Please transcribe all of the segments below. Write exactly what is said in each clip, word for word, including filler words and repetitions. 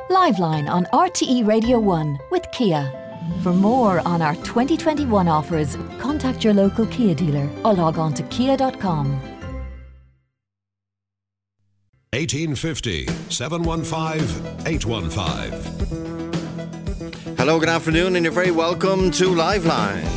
Liveline on R T E Radio one with Kia. For more on our twenty twenty-one offers, contact your local Kia dealer or log on to kia dot com. eighteen fifty, seven one five, eight one five. Hello, good afternoon, and you're very welcome to Liveline.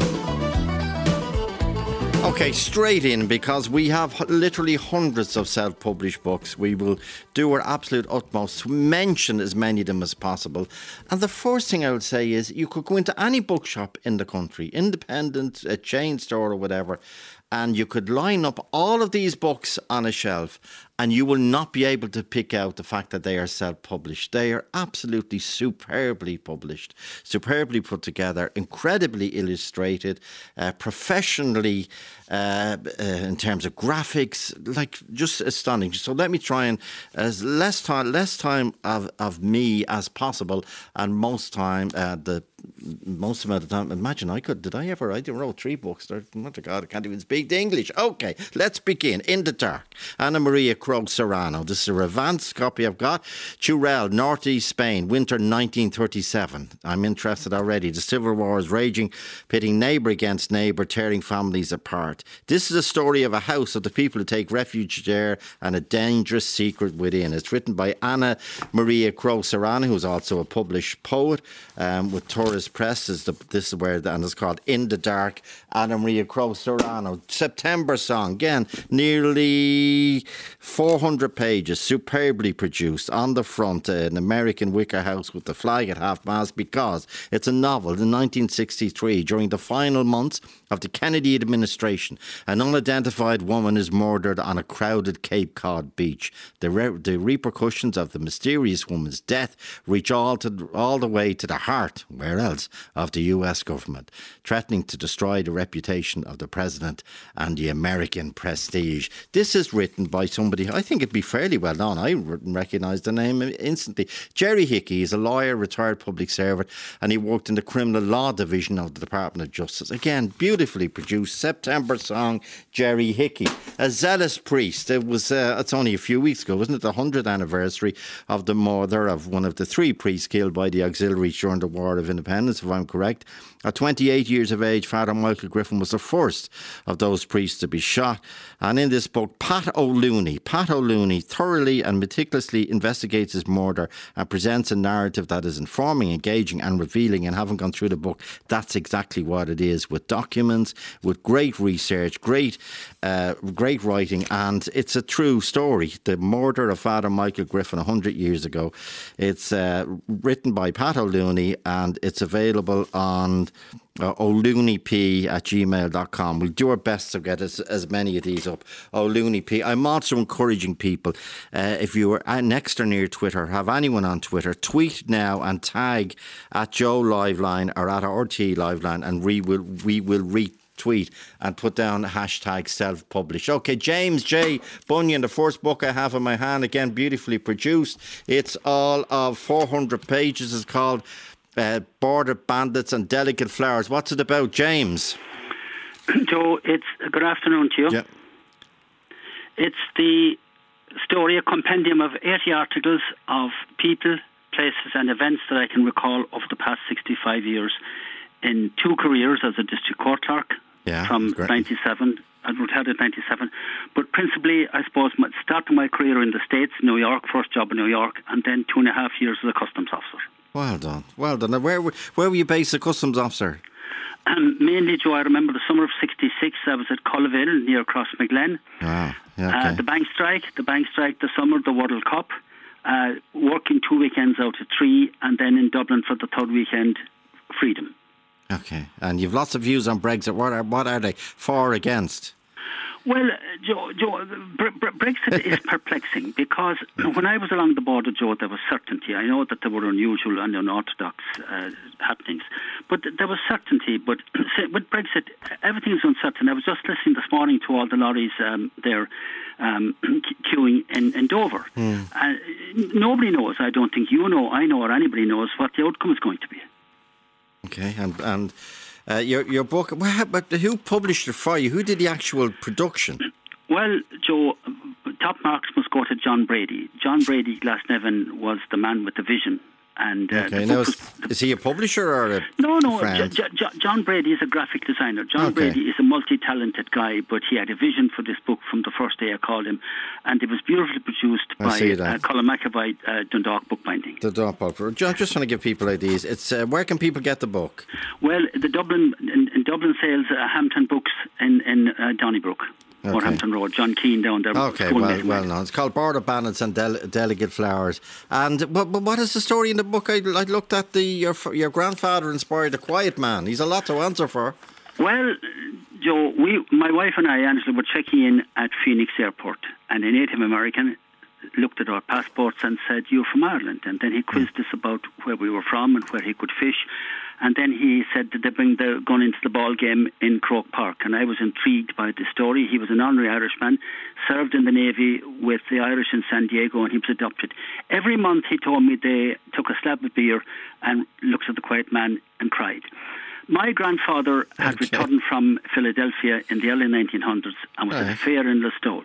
Okay, straight in, because we have literally hundreds of self-published books. We will do our absolute utmost to mention as many of them as possible. And the first thing I would say is you could go into any bookshop in the country, independent, a chain store or whatever, and you could line up all of these books on a shelf, and you will not be able to pick out the fact that they are self-published. They are absolutely superbly published, superbly put together, incredibly illustrated, uh, professionally uh, uh, in terms of graphics, like just astonishing. So let me try and as less time, less time of, of me as possible, and most time uh, the most amount of time. Imagine I could. Did I ever? I wrote three books. Oh my God, I can't even speak the English. Okay, let's begin. In the Dark, Anna Maria Krog Serrano. This is a advanced copy I've got. Teruel, Northeast Spain, winter nineteen thirty-seven. I'm interested already. The civil war is raging, pitting neighbour against neighbour, tearing families apart. This is a story of a house of the people who take refuge there and a dangerous secret within. It's written by Anna Maria Krog Serrano, who's also a published poet um, with Tourist Press. Is the, this is where, and it's called In the Dark, Anna Maria Krog Serrano. September Song, again, nearly four hundred pages, superbly produced. On the front, uh, an American wicker house with the flag at half-mast, because it's a novel. In nineteen sixty-three, during the final months of the Kennedy administration, an unidentified woman is murdered on a crowded Cape Cod beach. The, re- the repercussions of the mysterious woman's death reach all, to, all the way to the heart, where else, of the U S government, threatening to destroy the reputation of the president and the American prestige. This is written by somebody, I think it'd be fairly well known. I recognise the name instantly. Jerry Hickey is a lawyer, retired public servant, and he worked in the criminal law division of the Department of Justice. Again, beautifully produced. September Song, Jerry Hickey. A zealous priest. It was, uh, it's only a few weeks ago, wasn't it? The hundredth anniversary of the murder of one of the three priests killed by the auxiliaries during the War of Independence, if I'm correct. At twenty-eight years of age, Father Michael Griffin was the first of those priests to be shot. And in this book, Pat O'Looney, Pat O'Looney thoroughly and meticulously investigates his murder and presents a narrative that is informing, engaging and revealing. And having gone through the book, that's exactly what it is, with documents, with great research, great, uh, great writing. And it's a true story. The murder of Father Michael Griffin one hundred years ago. It's uh, written by Pat O'Looney, and it's available on Uh, O'Looneyp at gmail dot com. We'll do our best to get as, as many of these up. O'Looneyp. I'm also encouraging people, uh, if you are at next or near Twitter, have anyone on Twitter, tweet now and tag at Joe Liveline or at R T Liveline, and we will we will retweet and put down hashtag self-publish. Okay, James J. Bunyan, the first book I have in my hand, again, beautifully produced. It's all of four hundred pages. It's called Uh, Border Bandits and Delicate Flowers. What's it about, James? Joe, it's good afternoon to you. Yeah. It's the story, a compendium of eighty articles of people, places and events that I can recall over the past sixty-five years in two careers as a district court clerk, yeah, from ninety-seven. I retired at ninety-seven. But principally, I suppose, my, starting my career in the States, New York, first job in New York, and then two and a half years as a customs officer. Well done, well done. Now, where, where were you based as a customs officer? Um, mainly, Joe, I remember the summer of sixty-six, I was at Cullaville, near Crossmaglen. Wow, yeah, okay. uh, the bank strike, the bank strike, the summer, the World Cup, uh, working two weekends out of three, and then in Dublin for the third weekend, freedom. Okay, and you've lots of views on Brexit. What are, what are they, for or against? Well, Joe, Joe Bre- Bre- Brexit is perplexing, because when I was along the border, Joe, there was certainty. I know that there were unusual and unorthodox uh, happenings, but there was certainty. But with Brexit, everything is uncertain. I was just listening this morning to all the lorries um, there um, queuing in, in Dover. Mm. Uh, nobody knows. I don't think you know, I know, or anybody knows what the outcome is going to be. Okay, and... and Uh, your your book, but who published it for you? Who did the actual production? Well, Joe, top marks must go to John Brady. John Brady Glasnevin was the man with the vision. And, uh, okay, now is, is he a publisher or a No, no. friend? J- J- John Brady is a graphic designer. John Okay. Brady is a multi-talented guy, but he had a vision for this book from the first day I called him, and it was beautifully produced I by see that. uh, Colin McAvoy, uh, Dundalk Bookbinding. The Dundalk. I'm just trying to give people ideas. It's uh, where can people get the book? Well, the Dublin in, in Dublin sales uh, Hampton Books in in uh, Donnybrook. Okay. Or Hampton Road, John Keane down there. Okay, School well, Mason well Way. known. It's called Border Bandits and Del- Delicate Flowers. And but, but what is the story in the book? I, I looked at the your your grandfather inspired a quiet man. He's a lot to answer for. Well, Joe, we, my wife and I, Angela, were checking in at Phoenix Airport, and a Native American looked at our passports and said, "You're from Ireland." And then he quizzed us about where we were from and where he could fish. And then he said that they bring the gun into the ball game in Croke Park. And I was intrigued by the story. He was an honorary Irishman, served in the Navy with the Irish in San Diego, and he was adopted. Every month, he told me they took a slab of beer and looked at the quiet man and cried. My grandfather had Okay. returned from Philadelphia in the early nineteen hundreds and was at a Right. fair in Listowel.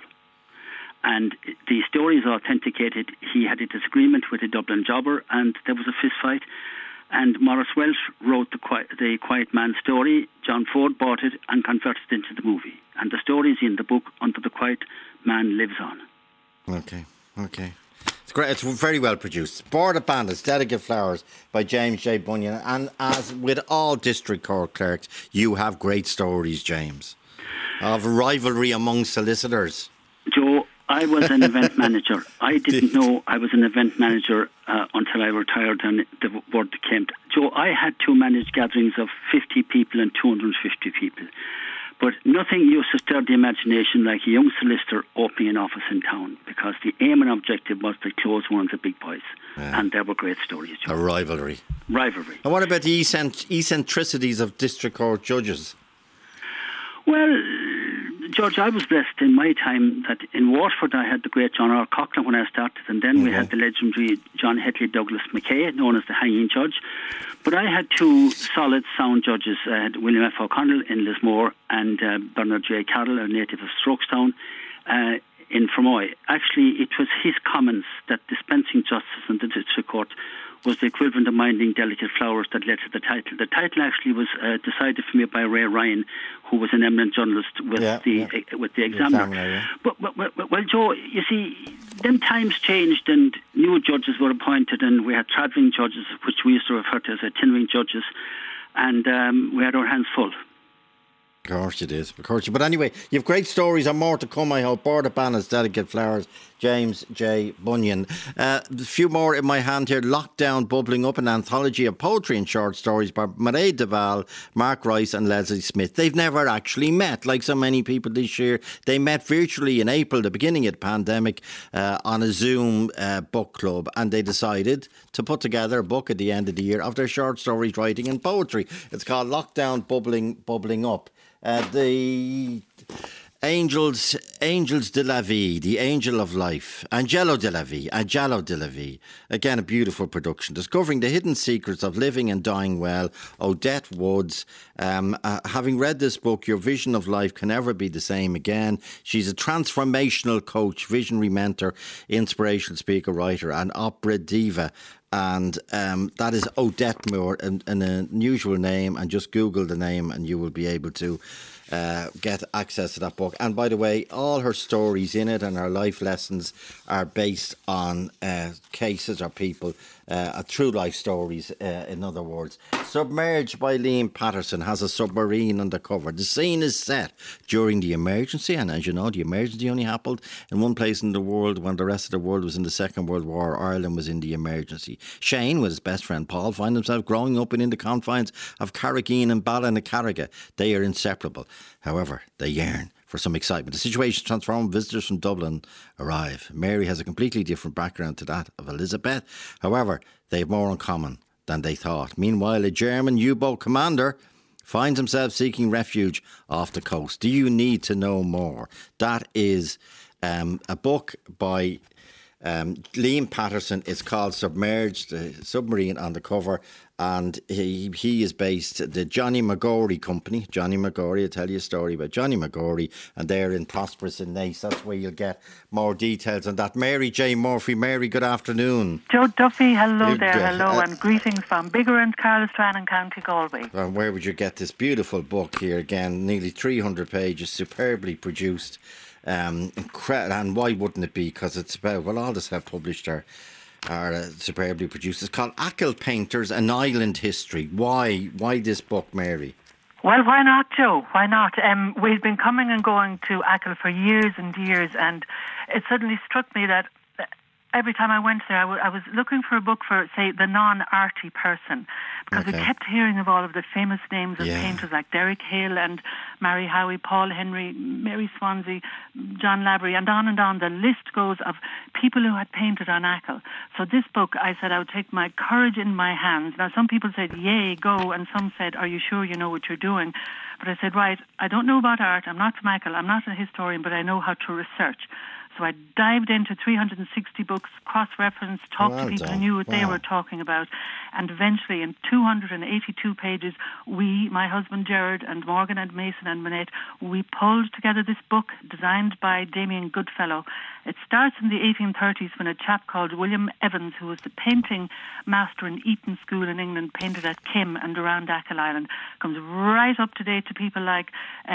And the story is authenticated. He had a disagreement with a Dublin jobber, and there was a fist fight. And Maurice Welsh wrote the Quiet, the Quiet Man story. John Ford bought it and converted it into the movie. And the story is in the book Until the Quiet Man Lives On. Okay, okay. It's great. It's very well produced. Border Bandits, Delicate Flowers by James J. Bunyan. And as with all district court clerks, you have great stories, James, of rivalry among solicitors. Joe, I was an event manager. I didn't know I was an event manager uh, until I retired and the word came. Joe, I had to manage gatherings of fifty people and two hundred fifty people. But nothing used to stir the imagination like a young solicitor opening an office in town, because the aim and objective was to close one of the big boys. Yeah. And there were great stories, Joe. A rivalry. Rivalry. And what about the eccent- eccentricities of district court judges? Well, George, I was blessed in my time that in Waterford I had the great John R. Coughlin when I started, and then we Mhm. had the legendary John Hetley Douglas McKay, known as the hanging judge. But I had two solid, sound judges. I had William F. O'Connell in Lismore and uh, Bernard J. Carroll, a native of Strokestown, uh, in Fermoy. Actually, it was his comments that dispensing justice in the district court was the equivalent of minding delicate flowers that led to the title. The title actually was uh, decided for me by Ray Ryan, who was an eminent journalist with Yeah, the yeah. uh, with the Examiner. Examiner, yeah. But, but, but, well, Joe, you see, then times changed and new judges were appointed, and we had travelling judges, which we used to refer to as itinerant judges, and um, we had our hands full. Of course you did. Of course you. But anyway, you have great stories and more to come, I hope. Border Bandits, Delicate Flowers, James J. Bunyan. Uh, a few more in my hand here. Lockdown Bubbling Up, an anthology of poetry and short stories by Mairead Duval, Mark Rice and Leslie Smith. They've never actually met, like so many people this year. They met virtually in April, the beginning of the pandemic, uh, on a Zoom uh, book club, and they decided to put together a book at the end of the year of their short stories, writing and poetry. It's called Lockdown Bubbling Bubbling Up. Uh, the Angels, Angels de la Vie, The Angel of Life, Angelo de la Vie, Angelo de la Vie. Again, a beautiful production, discovering the hidden secrets of living and dying well. Odette Woods. Um, uh, having read this book, your vision of life can never be the same again. She's a transformational coach, visionary mentor, inspirational speaker, writer, and opera diva. And um, that is Odette Moore, an, an unusual name, and just Google the name and you will be able to uh, get access to that book. And by the way, all her stories in it and her life lessons are based on uh, cases or people, uh, true life stories, uh, in other words. Submerged by Liam Patterson has a submarine undercover. The scene is set during the emergency, and as you know, the emergency only happened in one place in the world when the rest of the world was in the Second World War. Ireland was in the emergency. Shane, with his best friend Paul, find himself growing up in the confines of Carrageen and Ballinacarriga. They are inseparable. However, they yearn for some excitement. The situation transformed. Visitors from Dublin arrive. Mary has a completely different background to that of Elizabeth. However, they have more in common than they thought. Meanwhile, a German U-boat commander finds himself seeking refuge off the coast. Do you need to know more? That is um, a book by Um, Liam Patterson is called Submerged, the submarine on the cover, and he he is based at the Johnny McGorry Company. Johnny McGorry, I'll tell you a story about Johnny McGorry, and they're in Prosperous in Naas. That's where you'll get more details on that. Mary J. Murphy. Mary, good afternoon. Joe Duffy, hello You- there, uh, hello, uh, and greetings from Bigger and Carlstrand in County Galway. And where would you get this beautiful book here again? Nearly three hundred pages, superbly produced. Um, incre- and why wouldn't it be? Because it's about, well, all the self-published are, are uh, superbly produced. It's called Achill Painters, An Island History. Why Why this book, Mary? Well, why not, Joe? Why not? Um, we've been coming and going to Achill for years and years, and it suddenly struck me that every time I went there, I, w- I was looking for a book for, say, the non-arty person, because Okay. we kept hearing of all of the famous names of Yeah. painters like Derek Hale and Mary Howie, Paul Henry, Mary Swansea, John Lavery, and on and on. The list goes of people who had painted on Achill. So this book, I said I would take my courage in my hands. Now, some people said, yay, go, and some said, are you sure you know what you're doing? But I said, right, I don't know about art, I'm not from Achill, I'm not a historian, but I know how to research. So I dived into three hundred sixty books, cross-referenced, talked Well to people done. who knew what they Wow. were talking about. And eventually, in two hundred eighty-two pages, we, my husband Gerard, and Morgan and Mason and Manette, we pulled together this book designed by Damien Goodfellow. It starts in the eighteen thirties when a chap called William Evans, who was the painting master in Eton School in England, painted at Kim and around Achill Island, comes right up to date to people like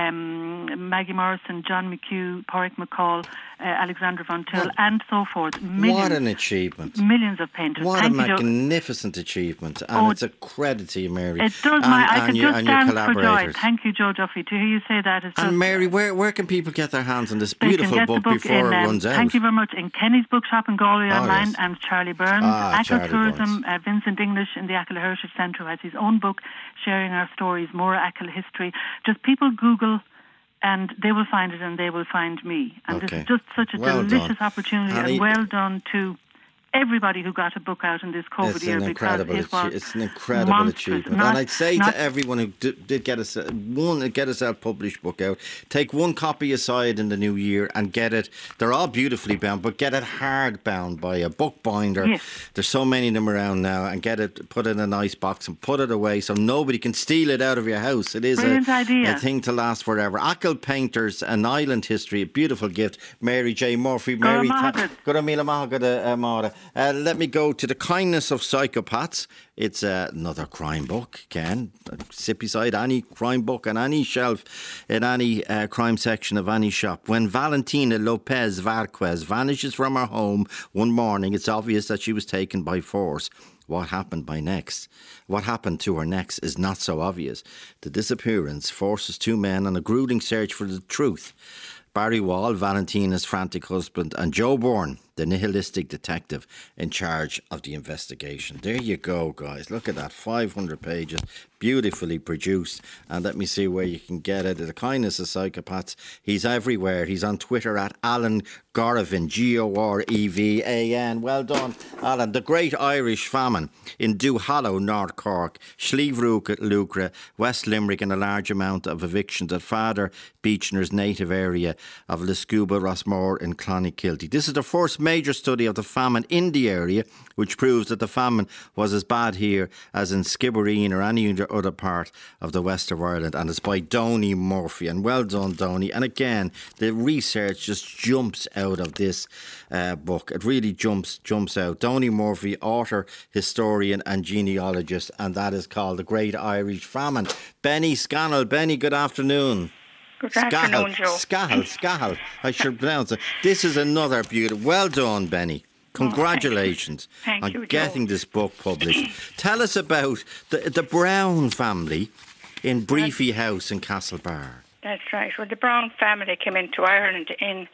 um, Maggie Morrison, John McHugh, Porrick McCall, uh, Alexander Von Till, What- and so forth. Millions, What an achievement. millions of painters. What Thank a you, Joe. magnificent achievement. And Oh, it's a credit to you, Mary. It does, and, my, I and could your, just and your dance for joy. collaborators. Thank you, Joe Duffy. To hear you say that is just... And Mary, where, where can people get their hands on this They beautiful can get book, the book before in, it um, runs out? Thank you very much. In Kenny's Bookshop in Galway Oh, online, yes. and Charlie Burns, Ah, Achill Charlie Tourism, Burns. uh, Vincent English in the Achill Heritage Centre, who has his own book, Sharing Our Stories, More Achill History. Just people Google, and they will find it, and they will find me. And Okay. this is just such a Well delicious done. opportunity, And and, he- well done to everybody who got a book out in this COVID It's year, an because incredible, it was achie- it's an incredible monstrous. achievement. Not- and I'd say not- to everyone who did, did get a se- one get a self-published book out, take one copy aside in the new year and get it. They're all beautifully bound, but get it hard bound by a bookbinder. Yes. There's so many of them around now, and get it, put it in a nice box and put it away so nobody can steal it out of your house. It is a, Brilliant idea. a thing to last forever. Achill Painters, An Island History, a beautiful gift. Mary J. Murphy. Go Mary, on, tha- Margaret. Good mila maha, good uh, Mara. Uh, Let me go to The Kindness of Psychopaths. It's uh, another crime book, Ken. Sit beside any crime book on any shelf in any uh, crime section of any shop. When Valentina Lopez Varquez vanishes from her home one morning, it's obvious that she was taken by force. What happened by next? What happened to her next is not so obvious. The disappearance forces two men on a grueling search for the truth. Barry Wall, Valentina's frantic husband, and Joe Bourne, the nihilistic detective in charge of the investigation. There you go, guys. Look at that. five hundred pages, beautifully produced. And let me see where you can get it. The Kindness of Psychopaths. He's everywhere. He's on Twitter at Alan Goravin, G O R E V A N. Well done, Alan. The Great Irish Famine in Duhallow, North Cork, Slieve Lucre, West Limerick, and a large amount of evictions at Father Beechner's native area of Liscuba, Rossmore in Clonakilty. This is the first major study of the famine in the area, which proves that the famine was as bad here as in Skibbereen or any other part of the west of Ireland. And it's by Donny Murphy. And well done, Donny. And again, the research just jumps out of this uh, book. It really jumps jumps out. Donny Murphy, author, historian and genealogist, and that is called The Great Irish Famine. Benny Scannell. Benny, good afternoon. Good afternoon, Joe. Scahel, Scahel, I should pronounce it. This is another beautiful. Well done, Benny. Congratulations Oh, thank you. on Thank you, getting Joe. this book published. Tell us about the, the Brown family in Briefy House in Castlebar. That's right. Well, the Brown family came into Ireland in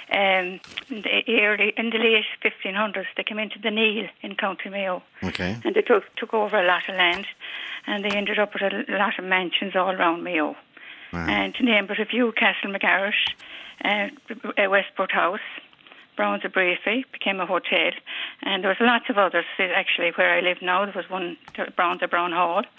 um, the early, in the late fifteen hundreds. They came into the Neil in County Mayo. Okay. And they took, took over a lot of land, and they ended up with a lot of mansions all around Mayo. Wow. And to name but a few, Castle McGarrett, uh, uh, Westport House, Brown's of Briefy became a hotel, and there was lots of others. Actually, where I live now, there was one, Brown's of Brown Hall,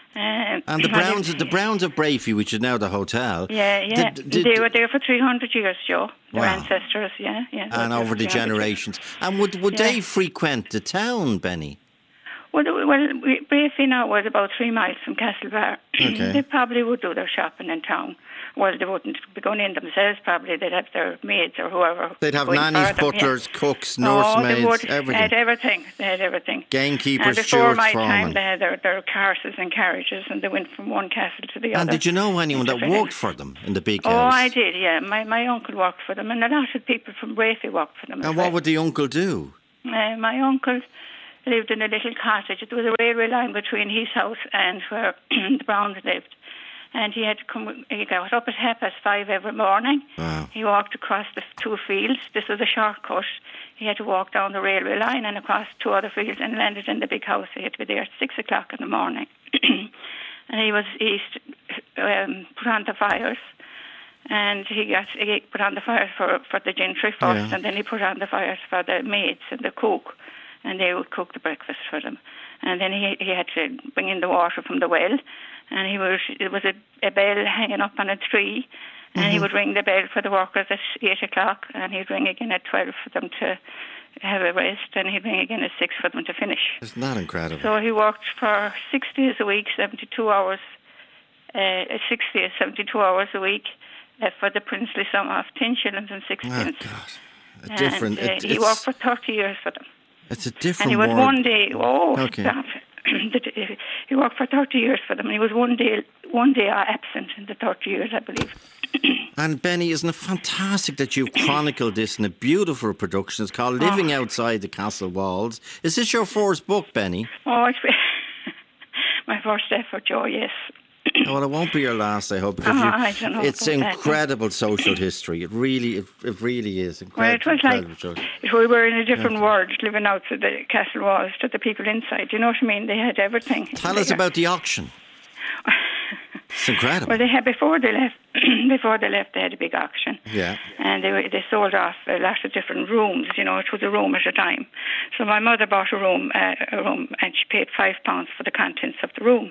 Um, And the Browns, the Browns of Brafey, which is now the hotel. Yeah, yeah. Did, did, they were there for three hundred years, Joe. Their Wow. ancestors, yeah, yeah. they and were there over for the three hundred years. generations. And would would Yeah. they frequent the town, Benny? Well, the- well, we- Brafey now was about three miles from Castlebar. Okay. They probably would do their shopping in town. Well, they wouldn't be going in themselves, probably. They'd have their maids or whoever. They'd have going nannies, for them, yeah. butlers, cooks, Oh, they nursemaids, would. They everything. had everything. They had everything. Gamekeepers, and before stewards, my foremen. time, they had their, their cars and carriages, and they went from one castle to the other. And did you know anyone that Into worked for them in the big Oh, house? I did, yeah. My my uncle worked for them, and a lot of people from Brafey worked for them. as And well. what would the uncle do? Uh, my uncle lived in a little cottage. There was a railway line between his house and where the Browns lived. And he had to come, he got up at half past five every morning. Wow. He walked across the two fields. This was a shortcut. He had to walk down the railway line and across two other fields and landed in the big house. He had to be there at six o'clock in the morning. And he was, he used to um, put on the fires. And he got he put on the fires for, for the gentry first, Yeah. and then he put on the fires for the maids and the cook, and they would cook the breakfast for them. And then he he had to bring in the water from the well, and he was it was a, a bell hanging up on a tree, and Mm-hmm. he would ring the bell for the workers at eight o'clock, and he'd ring again at twelve for them to have a rest, and he'd ring again at six for them to finish. Isn't that incredible? So he worked for six days a week, seventy-two hours, uh, six days, seventy-two hours a week, uh, for the princely sum of ten shillings and six oh, pence. God. A different... And, uh, it- he it's, worked for thirty years for them. it's a different And he was world. one day, oh, Okay. stop. He worked for thirty years for them, and he was one day one day absent in the thirty years, I believe. And Benny, isn't it fantastic that you chronicled this in a beautiful production? It's called Living Oh. Outside the Castle Walls. Is this your first book, Benny? Oh, it's my first effort, Joe, yes. Well, it won't be your last, I hope. Because Oh, you, I don't know it's about that. incredible social history. It really, it, it really is Well, incredible. it was like incredible social- if we were in a different world, living outside the castle walls to the people inside. You know what I mean? They had everything. Tell They us got- about the auction. It's incredible. Well, they had before they left. Before they left, they had a big auction. Yeah. And they were, they sold off a lot of different rooms. You know, it was a room at a time. So my mother bought a room, uh, a room, and she paid five pounds for the contents of the room.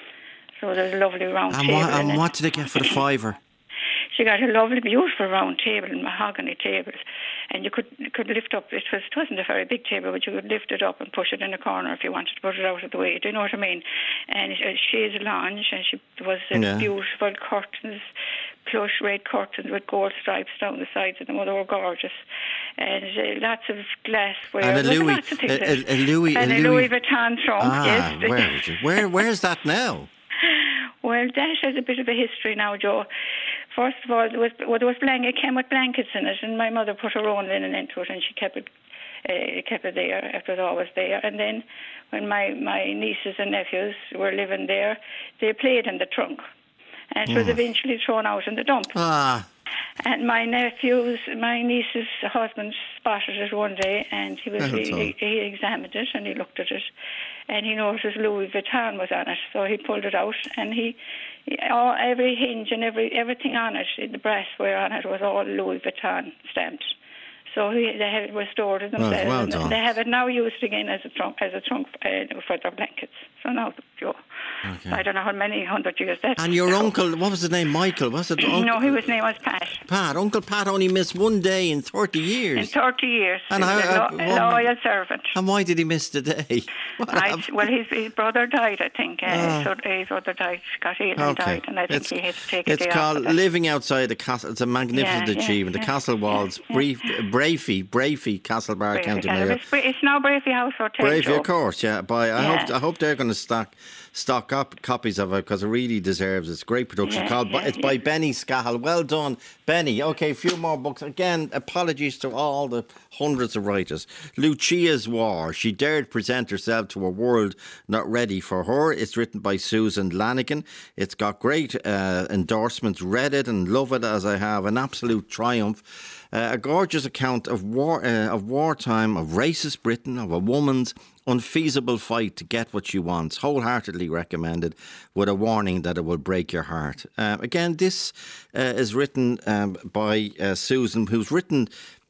So there's a lovely round And, table. what, in and it. what did they get for the fiver? She got a lovely, beautiful round table, mahogany table, and you could you could lift up. It was it wasn't a very big table, but you could lift it up and push it in a corner if you wanted to put it out of the way. Do you know what I mean? And it, a chaise lounge, and she there was uh, Yeah. beautiful curtains, plush red curtains with gold stripes down the sides of them. They were gorgeous, and uh, lots of glassware. And a There was Louis, lots of things a, there. a, a Louis, and a a Louis. Louis Vuitton trunk. Ah, yes. where is it? Where, where's that now? Well, that has a bit of a history now, Joe. First of all, there was well, there was blanket, it came with blankets in it, and my mother put her own linen into it, and she kept it, uh, kept it there. It was always there. And then, when my, my nieces and nephews were living there, they played in the trunk, and it was eventually thrown out in the dump. Ah, And my nephews, my niece's husband spotted it one day, and he was That's he, all. he, he examined it and he looked at it, and he noticed Louis Vuitton was on it. So he pulled it out, and he, he all, every hinge and every everything on it, the brassware on it was all Louis Vuitton stamped. So he, they have it restored it Well, themselves, well and done. they have it now used again as a trunk as a trunk uh, for their blankets. So now, Joe, Okay. I don't know how many hundred years that. and your now. uncle, what was his name? Michael, was it? Uncle, No, he was name was Pat. Pat. Uncle Pat only missed one day in thirty In years. thirty years, And he was how- a, uh, lo- a what- loyal servant. And why did he miss the day? What I, happened? well, his, his brother died, I think. Uh, Ah. so his brother died, got ill and Okay. died, and I think It's, he had to take a it's day called off. of that. Living Outside the Castle. It's a magnificent Yeah, yeah, achievement. yeah, the Castle Walls, yeah, Brief, Brafey, Brafey, Castlebar, Brafey. County And Mayo. It's, it's now Brafey House Hotel. Brafey, Joe. of course, yeah. But I Yeah. hope I hope they're going to stock stock up copies of it because it really deserves it. It's a great production. Yeah, called yeah, It's by yeah. Benny Scahill. Well done, Benny. Okay, a few more books. Again, apologies to all the hundreds of writers. Lucia's War. She dared present herself to a world not ready for her. It's written by Susan Lanigan. It's got great uh, endorsements. Read it and love it as I have. An absolute triumph. Uh, a gorgeous account of war, uh, of wartime, of racist Britain, of a woman's unfeasible fight to get what she wants. Wholeheartedly recommended, with a warning that it will break your heart. Uh, again, this uh, is written um, by uh, Susan, who's written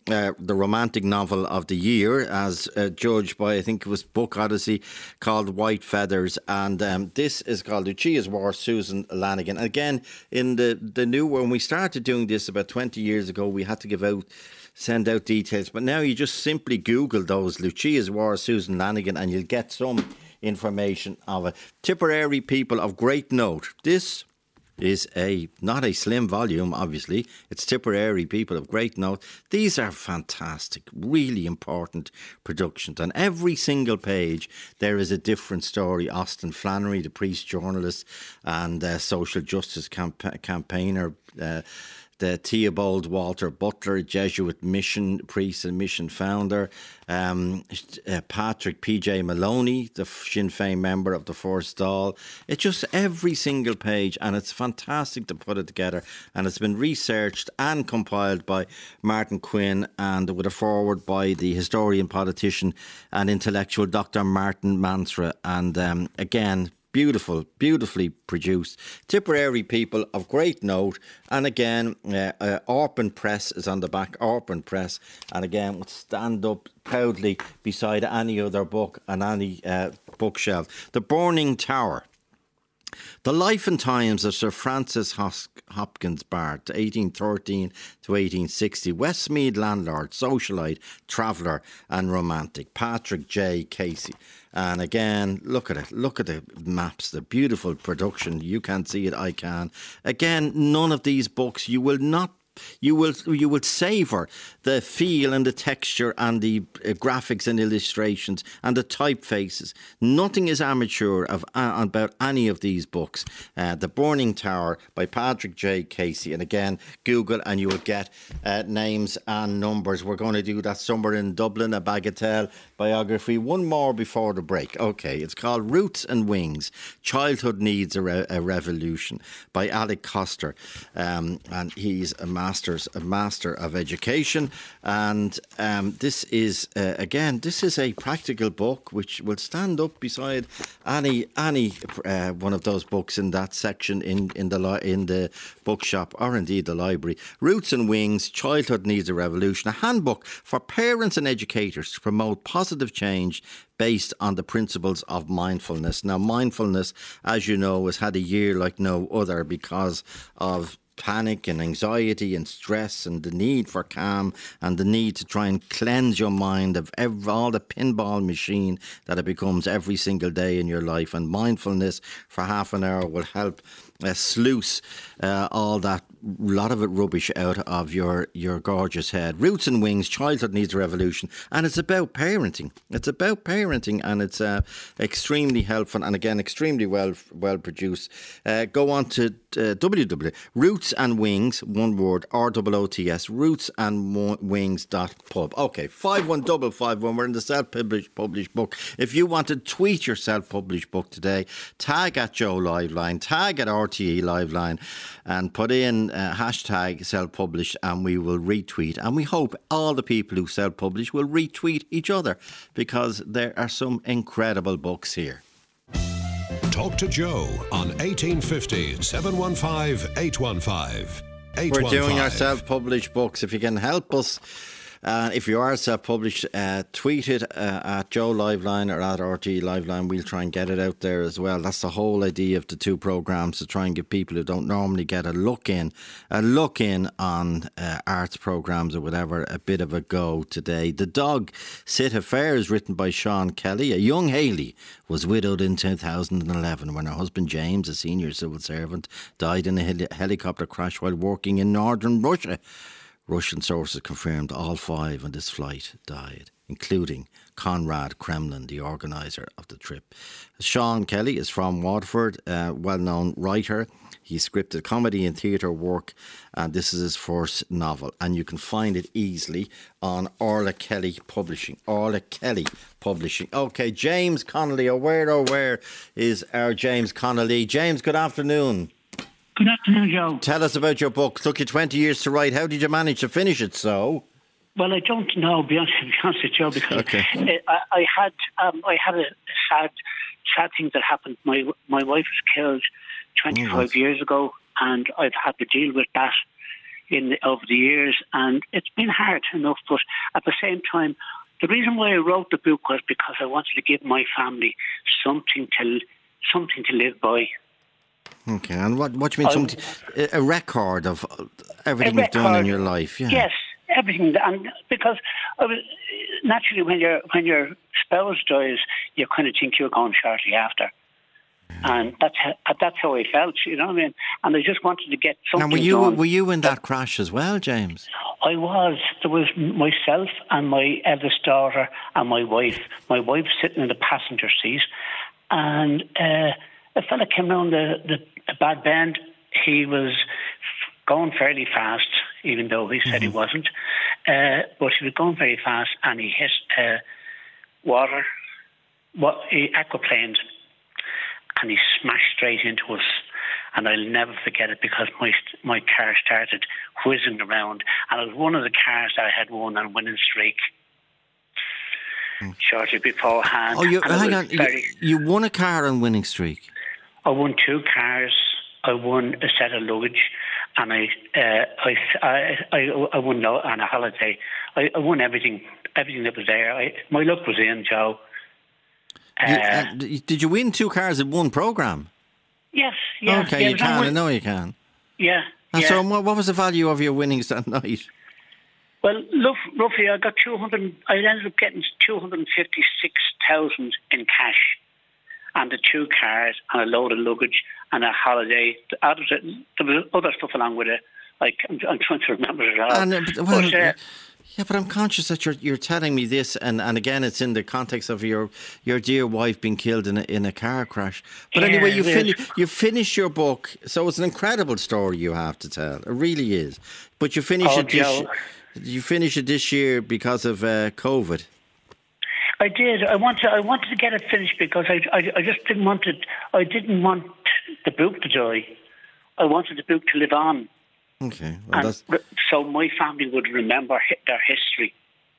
uh, the romantic novel of the year, as uh, judged by, I think it was Book Odyssey, called White Feathers. And um, this is called Lucia's War, Susan Lanigan. Again, in the, the new, when we started doing this about twenty years ago, we had to give out send out details. But now you just simply Google those, Lucia's War, Susan Lanigan, and you'll get some information of it. Tipperary people of great note. This is a not a slim volume, obviously. It's Tipperary people of great note. These are fantastic, really important productions. On every single page, there is a different story. Austin Flannery, the priest journalist and uh, social justice camp- campaigner, uh, the Theobald Walter Butler, Jesuit mission priest and mission founder, um, uh, Patrick P J Maloney, the Sinn Féin member of the First Dáil. It's just every single page, and it's fantastic to put it together. And it's been researched and compiled by Martin Quinn, and with a foreword by the historian, politician and intellectual Doctor Martin Mansra. And um, again, Beautiful, beautifully produced. Tipperary people of great note. And again, uh, uh, Orpin Press is on the back, Orpin Press. And again, would stand up proudly beside any other book on any uh, bookshelf. The Burning Tower. The Life and Times of Sir Francis Hos- Hopkins Bard, eighteen thirteen to eighteen sixty. Westmeath landlord, socialite, traveller and romantic. Patrick J. Casey. And again, look at it. Look at the maps, the beautiful production. You can't see it, I can. Again, none of these books, you will not You will you will savour the feel and the texture and the uh, graphics and illustrations and the typefaces. Nothing is amateur of uh, about any of these books. Uh, the Burning Tower by Patrick J. Casey. And again, Google and you will get uh, names and numbers. We're going to do that somewhere in Dublin, a Bagatelle biography. One more before the break. Okay, it's called Roots and Wings, Childhood Needs a, Re- a Revolution by Alec Coster. Um, and he's a Masters, a Master of Education, and um, this is uh, again, this is a practical book which will stand up beside any any uh, one of those books in that section in in the li- in the bookshop or indeed the library. Roots and Wings: Childhood Needs a Revolution, a handbook for parents and educators to promote positive change based on the principles of mindfulness. Now, mindfulness, as you know, has had a year like no other because of panic and anxiety and stress and the need for calm and the need to try and cleanse your mind of every, all the pinball machine that it becomes every single day in your life. And mindfulness for half an hour will help uh, sluice uh, all that, lot of it rubbish out of your, your gorgeous head. Roots and Wings, Childhood Needs a Revolution. And it's about parenting. It's about parenting and it's uh, extremely helpful and again, extremely well well produced. Uh, go on to uh, w w w dot roots and wings, one word, R O O T S, roots and wings dot pub. Okay, five one five five one. We're in the self-published published book. If you want to tweet your self-published book today, tag at Joe Liveline, tag at R T E Liveline, and put in uh, hashtag self-published, and we will retweet. And we hope all the people who self-publish will retweet each other because there are some incredible books here. Talk to Joe on eighteen fifty, seven one five, eight one five. We're doing our self-published books. If you can help us, uh, if you are self-published, uh, tweet it uh, at Joe Liveline or at R T Liveline. We'll try and get it out there as well. That's the whole idea of the two programmes, to try and give people who don't normally get a look in, a look in on uh, arts programmes or whatever, a bit of a go today. The Dog Sit Affair is written by Sean Kelly. A young Hayley was widowed in two thousand eleven when her husband James, a senior civil servant, died in a heli- helicopter crash while working in northern Russia. Russian sources confirmed all five on this flight died, including Conrad Kremlin, the organiser of the trip. Sean Kelly is from Waterford, a well-known writer. He scripted comedy and theatre work, and this is his first novel. And you can find it easily on Orla Kelly Publishing. Orla Kelly Publishing. OK, James Connolly, or where, or where is our James Connolly? James, good afternoon. Good afternoon, Joe. Tell us about your book. It took you twenty years to write. How did you manage to finish it so? Well, I don't know, to be honest, to be honest with you, because okay. I, I had um, I had a sad, sad thing that happened. My my wife was killed twenty-five oh, years ago, and I've had to deal with that in the, over the years, and it's been hard enough. But at the same time, the reason why I wrote the book was because I wanted to give my family something to something to live by. Okay, and what what do you mean? Something, a record of everything you've done in your life? Yeah. Yes, everything, and because I was, naturally, when your when your spouse dies, you kind of think you're going shortly after. And that's how, that's how I felt, you know what I mean? And I just wanted to get something Now, were you done. were you in that crash as well, James? I was. There was myself and my eldest daughter and my wife. My wife sitting in the passenger seat, and uh, a fella came round the, the, the bad bend. He was going fairly fast, even though he said mm-hmm. he wasn't. Uh, but he was going very fast, and he hit uh, water. What he aquaplaned. And he smashed straight into us, and I'll never forget it because my my car started whizzing around, and it was one of the cars that I had won on winning streak mm. shortly beforehand. Oh, you, hang on, very, you, you won a car on winning streak? I won two cars. I won a set of luggage, and I uh, I, I I I won on a holiday. I, I won everything, everything that was there. I, my luck was in, Joe. You, uh, did you win two cars in one programme? Yes, yeah. Okay, yeah, you can. I know you can. Yeah. And yeah. so, what was the value of your winnings that night? Well, look, roughly, I got two hundred. I ended up getting two hundred fifty-six thousand in cash, and the two cars, and a load of luggage, and a holiday. There was other stuff along with it. Like I'm, I'm trying to remember it all. And, uh, well, but, uh, Yeah, but I'm conscious that you're you're telling me this, and, and again, it's in the context of your your dear wife being killed in a, in a car crash. But yeah, anyway, you fin- you finish your book, so it's an incredible story you have to tell. It really is. But you finish oh, it this you finish it this year because of uh, COVID. I did. I wanted I wanted to get it finished because I, I I just didn't want it. I didn't want the book to die. I wanted the book to live on. Okay, well, and that's... so my family would remember their history.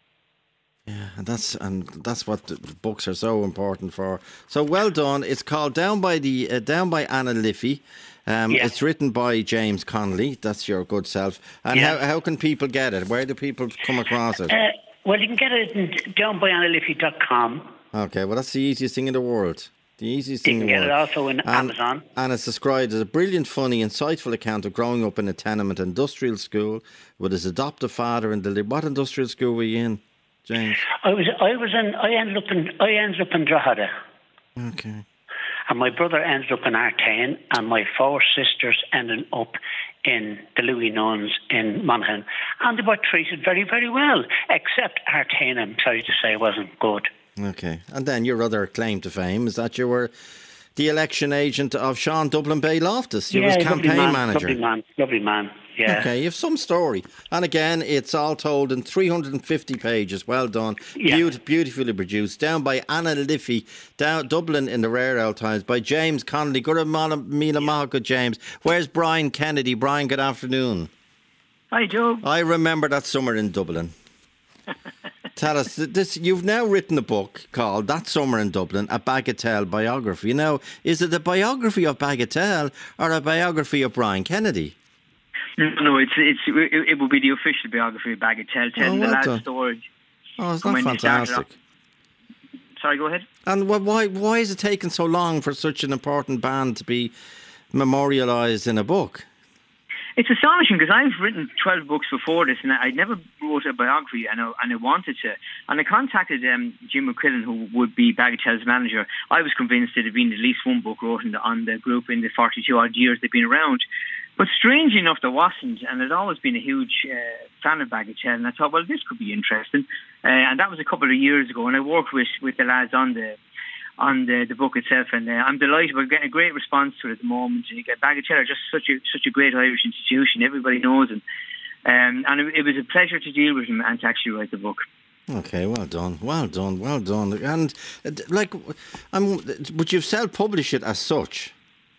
Yeah, and that's and that's what the books are so important for. So well done. It's called Down by the uh, Down by Anna Liffey. Um, yeah. It's written by James Connolly. That's your good self. And yeah. how how can people get it? Where do people come across it? Uh, well, you can get it in down by anna liffey dot com. Okay, well that's the easiest thing in the world. The easiest thing you can in the get world. it also in and, Amazon. And it's described as a brilliant, funny, insightful account of growing up in a tenement industrial school with his adoptive father in the... What industrial school were you in, James? I was I was in I ended up in I ended up in Drogheda. Okay. And my brother ended up in Artane, and my four sisters ended up in the Louis Nuns in Monaghan. And they were treated very, very well, except Artane, I'm sorry to say, wasn't good. Okay. And then your other claim to fame is that you were the election agent of Sean Dublin Bay Loftus. You yeah, was campaign man, manager. Lovely man, lovely man, yeah. Okay, you have some story. And again, it's all told in three hundred fifty pages. Well done. Yeah. Beaut- beautifully produced. Down by Anna Liffey, down Dublin in the rare old times, by James Connolly. Good Mila Maha, James. Where's Brian Kennedy? Brian, good afternoon. Hi, Joe. I remember that summer in Dublin. Tell us, this. You've now written a book called That Summer in Dublin, a Bagatelle biography. Now, is it a biography of Bagatelle or a biography of Brian Kennedy? No, no it's, it's, it, it will be the official biography of Bagatelle, telling oh, well the lad's story. Oh, it's not fantastic. Sorry, go ahead. And why, why is it taking so long for such an important band to be memorialised in a book? It's astonishing because I've written twelve books before this, and I never wrote a biography, and I, and I wanted to. And I contacted um, Jim McQuillan, who would be Bagatelle's manager. I was convinced there had been at least one book wrote the, on the group in the forty-two odd years they've been around. But strangely enough, there wasn't, and I'd always been a huge uh, fan of Bagatelle, and I thought, well, this could be interesting. Uh, and that was a couple of years ago, and I worked with, with the lads on the on the, the book itself, and uh, I'm delighted. We're getting a great response to it at the moment. Bagatelle are just such a such a great Irish institution. Everybody knows them. Um, and it, it was a pleasure to deal with him and to actually write the book. Okay, well done, well done, well done. And, uh, like, I'm, would you self-publish it as such?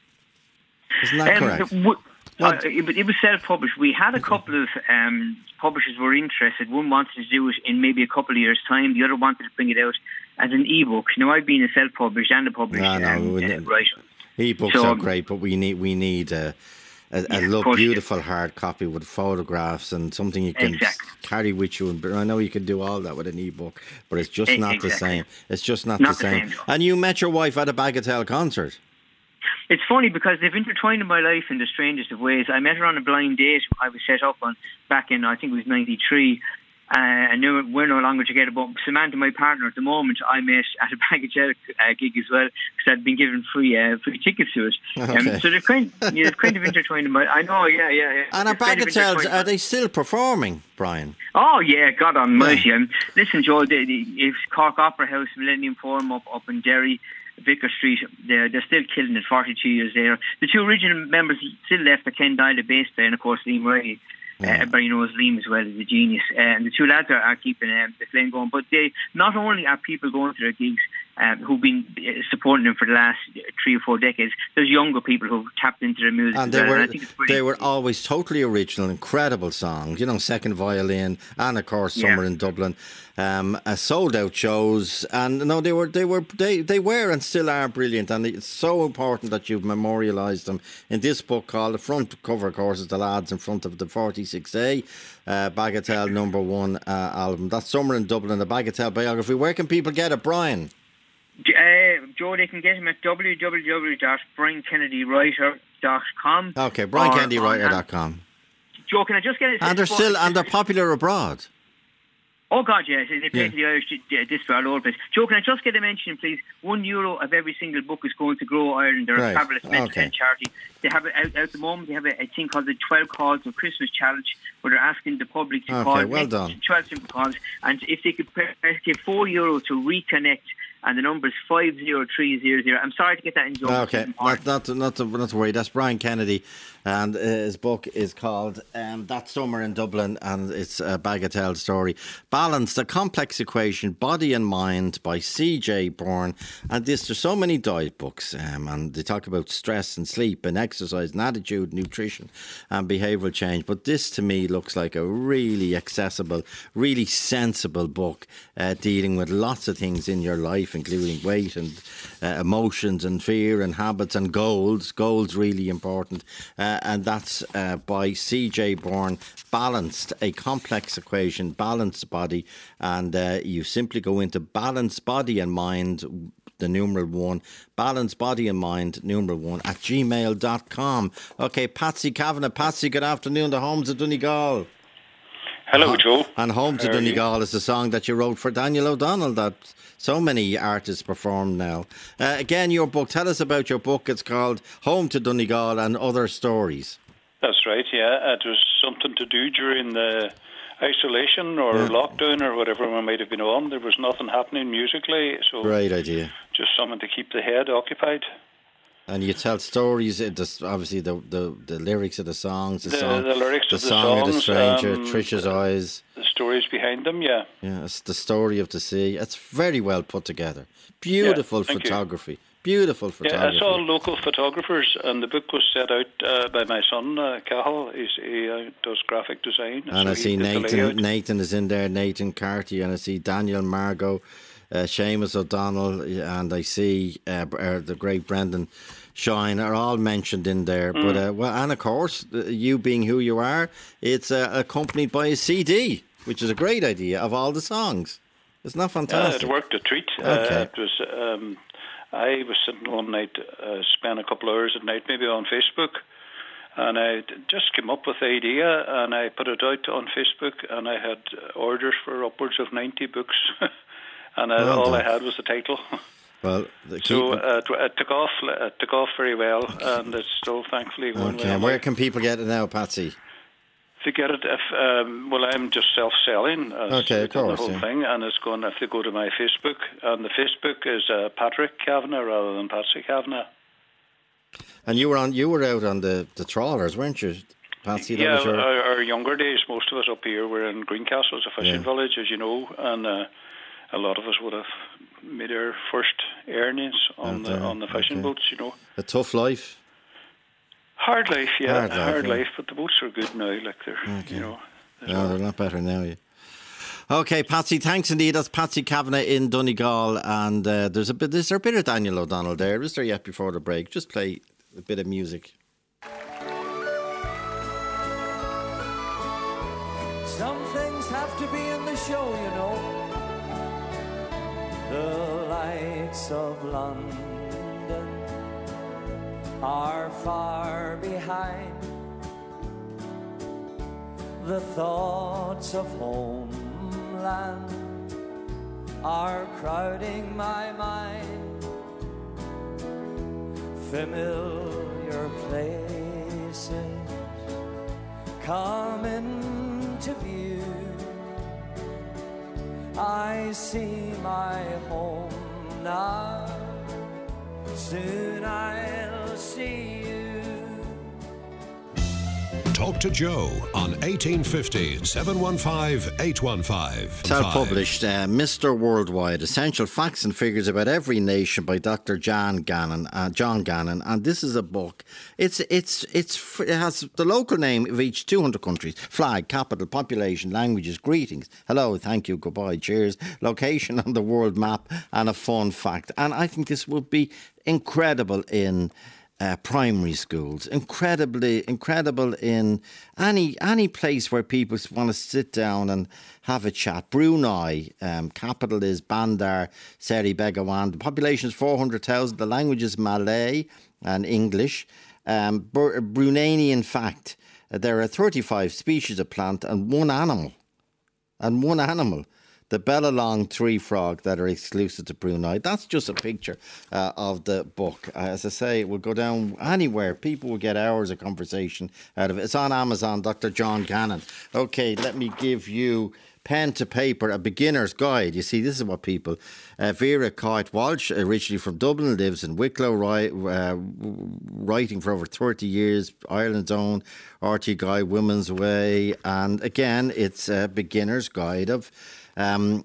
Isn't that um, correct? W- uh, it, it was self-published. We had a couple of um, publishers who were interested. One wanted to do it in maybe a couple of years' time. The other wanted to bring it out as an e-book. Now, I've been a self-published and a published no, no, um, uh, writer. E-books so, are great, but we need we need uh, a, a Yeah, look, course, beautiful hard copy with photographs and something you can Exactly. carry with you. And I know you can do all that with an e-book, but it's just E- not the exactly. same. It's just not, Not the the same. same, no. And you met your wife at a Bagatelle concert. It's funny because they've intertwined in my life in the strangest of ways. I met her on a blind date I was set up on back in, I think it was ninety-three. Uh, and now we're no longer together, but Samantha, my partner at the moment, I met at a Bagatelle uh, gig as well because I'd been given free uh, free tickets to it. Okay. Um, so they've kind, yeah, they've kind of intertwined in my. I know, yeah, yeah, yeah. And are They've kind of Bagatelles, intertwined. are they still performing, Brian? Oh yeah, God Almighty! Yeah. Um, listen, Joe, the, the, it's Cork Opera House, Millennium Forum up up in Derry, Vicar Street. They're they're still killing it. Forty-two years there. The two original members still left: the Ken Dyle, the bass player, and of course Liam Riley. Yeah. Uh, everybody knows Liam as well as a genius, uh, and the two lads are, are keeping uh, the flame going. But they not only are people going to their gigs um, who've been uh, supporting them for the last three or four decades. There's younger people who've tapped into their music. And as they well, were and I think it's pretty they were always totally original, incredible songs. You know, Second Violin, and of course Summer Yeah. in Dublin, um, uh, sold out shows. And no, they were they were they, they were and still are brilliant. And it's so important that you've memorialised them in this book called the front cover, of course, is the lads in front of the forty-six A uh, Bagatelle number one uh, album. That's Summer in Dublin, the Bagatelle biography. Where can people get it, Brian? Uh, Joe, they can get him at w w w dot brian kennedy writer dot com. Okay, brian kennedy writer dot com. Joe, can I just get it? And they're still and they're popular abroad. Oh God, yes, they play Yeah. to the Irish uh, disco all over the place. Joe, can I just get a mention, please? One euro of every single book is going to Grow Ireland. They're Right, a fabulous mental okay. health charity. They have it out, out at the moment. They have a, a thing called the twelve Calls of Christmas Challenge, where they're asking the public to Okay, call well make done. twelve simple calls, and if they could pay pay four euro to reconnect. And the number is five zero three zero zero. I'm sorry to get that in, Joe. Okay, not, not, to, not, to, not to worry. That's Brian Kennedy, and uh, his book is called um, That Summer in Dublin, and it's a Bagatelle story. Balance, the Complex Equation, Body and Mind by C J Bourne. And this, there's so many diet books, um, and they talk about stress and sleep and exercise and attitude, nutrition and behavioural change. But this, to me, looks like a really accessible, really sensible book uh, dealing with lots of things in your life, including weight and uh, emotions and fear and habits and goals. Goals really important. Uh, and that's uh, by C J Bourne, Balanced, a Complex Equation, Balanced Body. And uh, you simply go into Balanced Body and Mind, the numeral one, Balanced Body and Mind, numeral one, at gmail dot com. Okay, Patsy Kavanagh. Patsy, good afternoon. The Homes of Donegal. Hello, Joe. And Home to How are you? Donegal is the song that you wrote for Daniel O'Donnell that so many artists perform now. Uh, again, your book, tell us about your book. It's called Home to Donegal and Other Stories. That's right, yeah. It was something to do during the isolation or Yeah. lockdown or whatever we might have been on. There was nothing happening musically, so Great idea. just something to keep the head occupied. And you tell stories, it just, obviously the, the, the lyrics of the songs, the, The- song, the lyrics the of the song of the songs, stranger, um, Trisha's eyes. The stories behind them, yeah. Yeah, it's the story of the sea. It's very well put together. Beautiful thank you. photography. Beautiful Yeah, photography. it's all local photographers, and the book was set out uh, by my son, uh, Cahill. He's, he uh, does graphic design. And so I he see did the Nathan. layout. Nathan is in there. Nathan Carty, and I see Daniel Margot, uh, Seamus O'Donnell, and I see uh, uh, the great Brendan Shine are all mentioned in there. Mm. But uh, well, and of course, uh, you being who you are, it's uh, accompanied by a C D, which is a great idea of all the songs. Isn't that Yeah, fantastic? it worked a treat. Okay. Uh, it was. Um, I was sitting one night, uh, spent a couple of hours at night, maybe on Facebook, and I d- just came up with the idea, and I put it out on Facebook, and I had orders for upwards of ninety books, and I, Well all I done. had was the title. Well, the So keep- uh, it, it took off. It took off very well, and it's still thankfully going okay. well. And where can people get it now, Patsy? To get it, if um, well, I'm just self-selling. as Okay, of the course, whole yeah. thing, and it's going. If they go to my Facebook, and the Facebook is uh, Patrick Kavanagh rather than Patsy Kavanagh. And you were on. You were out on the, the trawlers, weren't you, Patsy? That Yeah, was your- our, our younger days, most of us up here were in Greencastle, it's a fishing Yeah. village, as you know, and uh, a lot of us would have made our first earnings on Out the there, on the fishing okay. boats, you know. a tough life. Hard life, yeah, Hard hard, life, life, yeah. but the boats are good now, like they're, Okay. you know. there's No, no- they're a lot better now, yeah. Okay, Patsy, thanks indeed. That's Patsy Kavanagh in Donegal, and uh, there's a bit. Is there a bit of Daniel O'Donnell there? Is there yet before the break? Just play a bit of music. Some things have to be in the show, you know. The lights of London are far behind. The thoughts of homeland are crowding my mind. Familiar places come into view. I see my home now. Soon I'll see you. Talk to Joe on eighteen fifty, seven one five, eight one five. Self-published, uh, Mister Worldwide, Essential Facts and Figures About Every Nation by Doctor John Gannon. Uh, John Gannon, and this is a book. It's it's it's it has the local name of each two hundred countries: flag, capital, population, languages, greetings, hello, thank you, goodbye, cheers, location on the world map, and a fun fact. And I think this would be incredible in Uh, primary schools, incredibly incredible in any any place where people want to sit down and have a chat. Brunei, um, capital is Bandar Seri Begawan. The population is four hundred thousand. The language is Malay and English. Um, Br- Brunei, in fact, uh, there are thirty-five species of plant and one animal, and one animal. The Bellalong tree frog that are exclusive to Brunei. That's just a picture uh, of the book. Uh, as I say, it will go down anywhere. People will get hours of conversation out of it. It's on Amazon, Doctor John Gannon. Okay, let me give you pen to paper, a beginner's guide. You see, this is what people... Uh, Vera Kite Walsh, originally from Dublin, lives in Wicklow, ri- uh, writing for over thirty years, Ireland's own R T Guy, Women's Way. And again, it's a beginner's guide of... Um,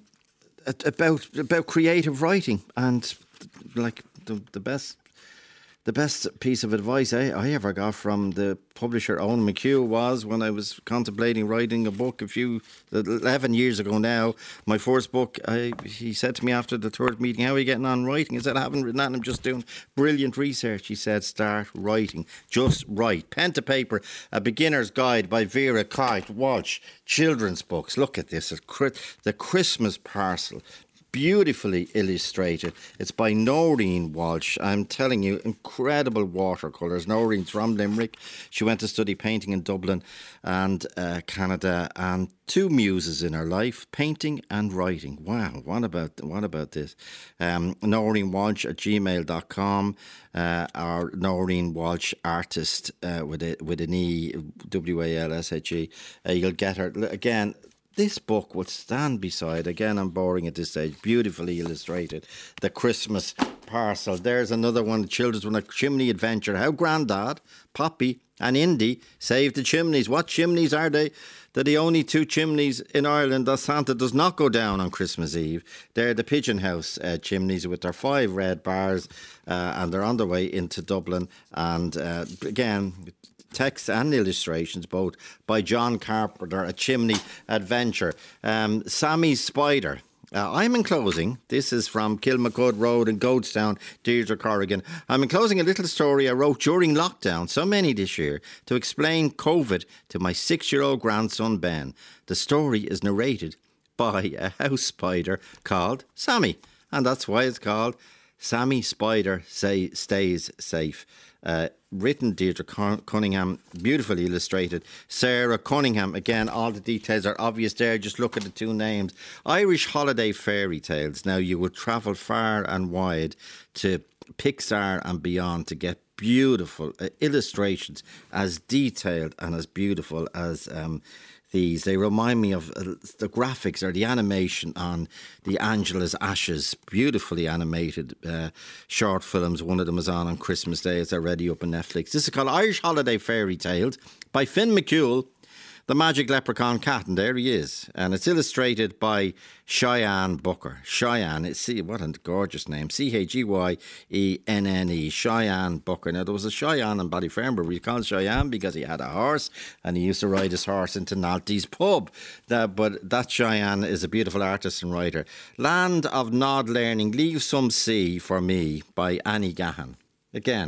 about about creative writing, and like the, the best the best piece of advice I, I ever got from the publisher Owen McHugh was when I was contemplating writing a book a few eleven years ago now. My first book, I, he said to me after the third meeting, "How are you getting on writing?" I said, "I haven't written that, I'm just doing brilliant research." He said, "Start writing, just write." Pen to paper, a beginner's guide by Vera Kite Walsh. Children's books. Look at this, the Christmas parcel. Beautifully illustrated. It's by Noreen Walsh. I'm telling you, incredible watercolours. Noreen's from Limerick. She went to study painting in Dublin and uh, Canada, and two muses in her life: painting and writing. Wow, what about what about this? Um, Noreen Walsh at gmail dot com, uh, or Noreen Walsh Artist uh, with a with an E, W A L S H E. Uh, you'll get her again. This book would stand beside, again I'm boring at this stage, beautifully illustrated, the Christmas parcel. There's another one, Children's one, A Chimney Adventure. How Grandad, Poppy and Indy saved the chimneys. What chimneys are they? They're the only two chimneys in Ireland that Santa does not go down on Christmas Eve. They're the Pigeon House uh, chimneys with their five red bars, uh, and they're on their way into Dublin. And uh, again... text and illustrations, both by John Carpenter, A Chimney Adventure. Um, Sammy's Spider. Uh, I'm enclosing, this is from Kilmacud Road in Goatstown, Deirdre Corrigan. I'm enclosing a little story I wrote during lockdown, so many this year, to explain COVID to my six-year-old grandson Ben. The story is narrated by a house spider called Sammy, and that's why it's called Sammy Spider Say, Stays Safe. Uh, written Deirdre Cunningham, beautifully illustrated Sarah Cunningham. Again, all the details are obvious there. Just look at the two names. Irish Holiday Fairy Tales. Now, you would travel far and wide to Pixar and beyond to get beautiful uh, illustrations as detailed and as beautiful as um, these. They remind me of uh, the graphics or the animation on the Angela's Ashes, beautifully animated uh, short films. One of them is on on Christmas Day. It's already up on Netflix. This is called Irish Holiday Fairy Tales by Finn McCool, the Magic Leprechaun Cat, and there he is. And it's illustrated by Cheyenne Booker. Cheyenne, it's, see, what a gorgeous name. C H E Y E N N E, Cheyenne Booker. Now, there was a Cheyenne in Ballyfermot. We called Cheyenne because he had a horse and he used to ride his horse into Nalty's pub. That, but that Cheyenne is a beautiful artist and writer. Land of Nod Learning, Leave Some Sea for Me by Annie Gahan. Again,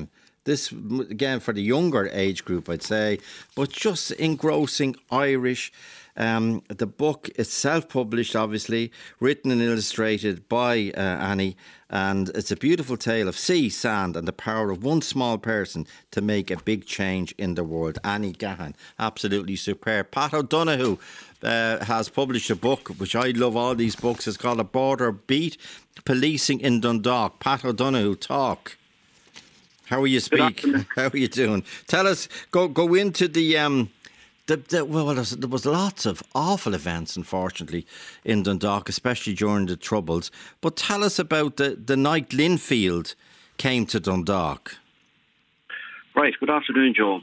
this, again, for the younger age group, I'd say, but just engrossing Irish. Um, the book is self-published, obviously, written and illustrated by uh, Annie, and it's a beautiful tale of sea, sand and the power of one small person to make a big change in the world. Annie Gahan, absolutely superb. Pat O'Donoghue uh, has published a book, which I love all these books. It's called A Border Beat, Policing in Dundalk. Pat O'Donoghue, talk. How are you speaking? How are you doing? Tell us, go go into the... Um, The, the, well, there was, there was lots of awful events, unfortunately, in Dundalk, especially during the Troubles. But tell us about the, the night Linfield came to Dundalk. Right, good afternoon, Joe.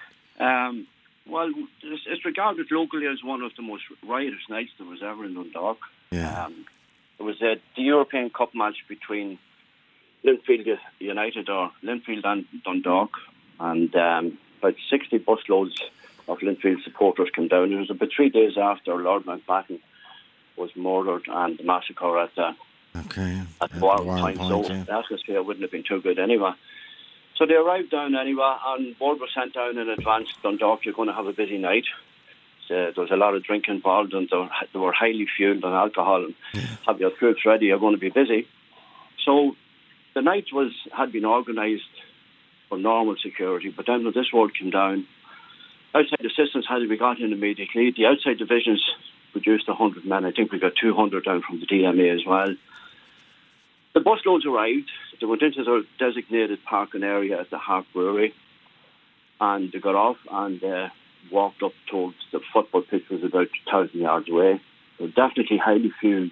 Um, well, it's, it's regarded locally as one of the most riotous nights there was ever in Dundalk. Yeah. Um, it was uh, the European Cup match between Linfield United, or Linfield and Dundalk, and um, about sixty busloads of Linfield supporters came down. It was about three days after Lord Mountbatten was murdered and the massacre at the okay. at the Warren Point. So yeah. the atmosphere wouldn't have been too good anyway. So they arrived down anyway, and word was sent down in advance, Dundalk, you're going to have a busy night. So there was a lot of drink involved, and they were highly fueled on alcohol, and yeah. have your troops ready, you're going to be busy. So the night was had been organised for normal security, but then when this word came down, outside assistance had to be got in immediately. The outside divisions produced one hundred men. I think we got two hundred down from the D M A as well. The busloads arrived. They went into their designated parking area at the Harp Brewery, and they got off and uh, walked up towards the football pitch, was about one thousand yards away. So definitely highly fueled,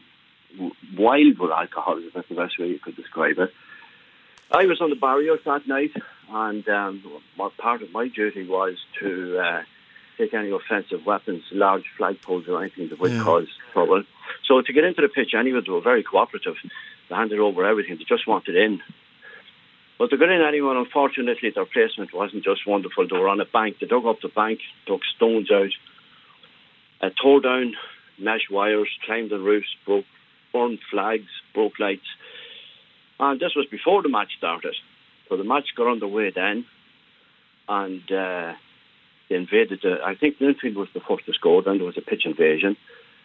wild with alcohol, is the best way you could describe it. I was on the barriers that night, and um, part of my duty was to uh, take any offensive weapons, large flagpoles or anything that would yeah. cause trouble. So to get into the pitch anyway, they were very cooperative. They handed over everything. They just wanted in. But to get in anyway, unfortunately, their placement wasn't just wonderful. They were on a bank. They dug up the bank, dug stones out, uh, tore down mesh wires, climbed on roofs, broke, burned flags, broke lights. And this was before the match started. So the match got underway then, and uh, they invaded the... I think Linfield was the first to score, then there was a pitch invasion.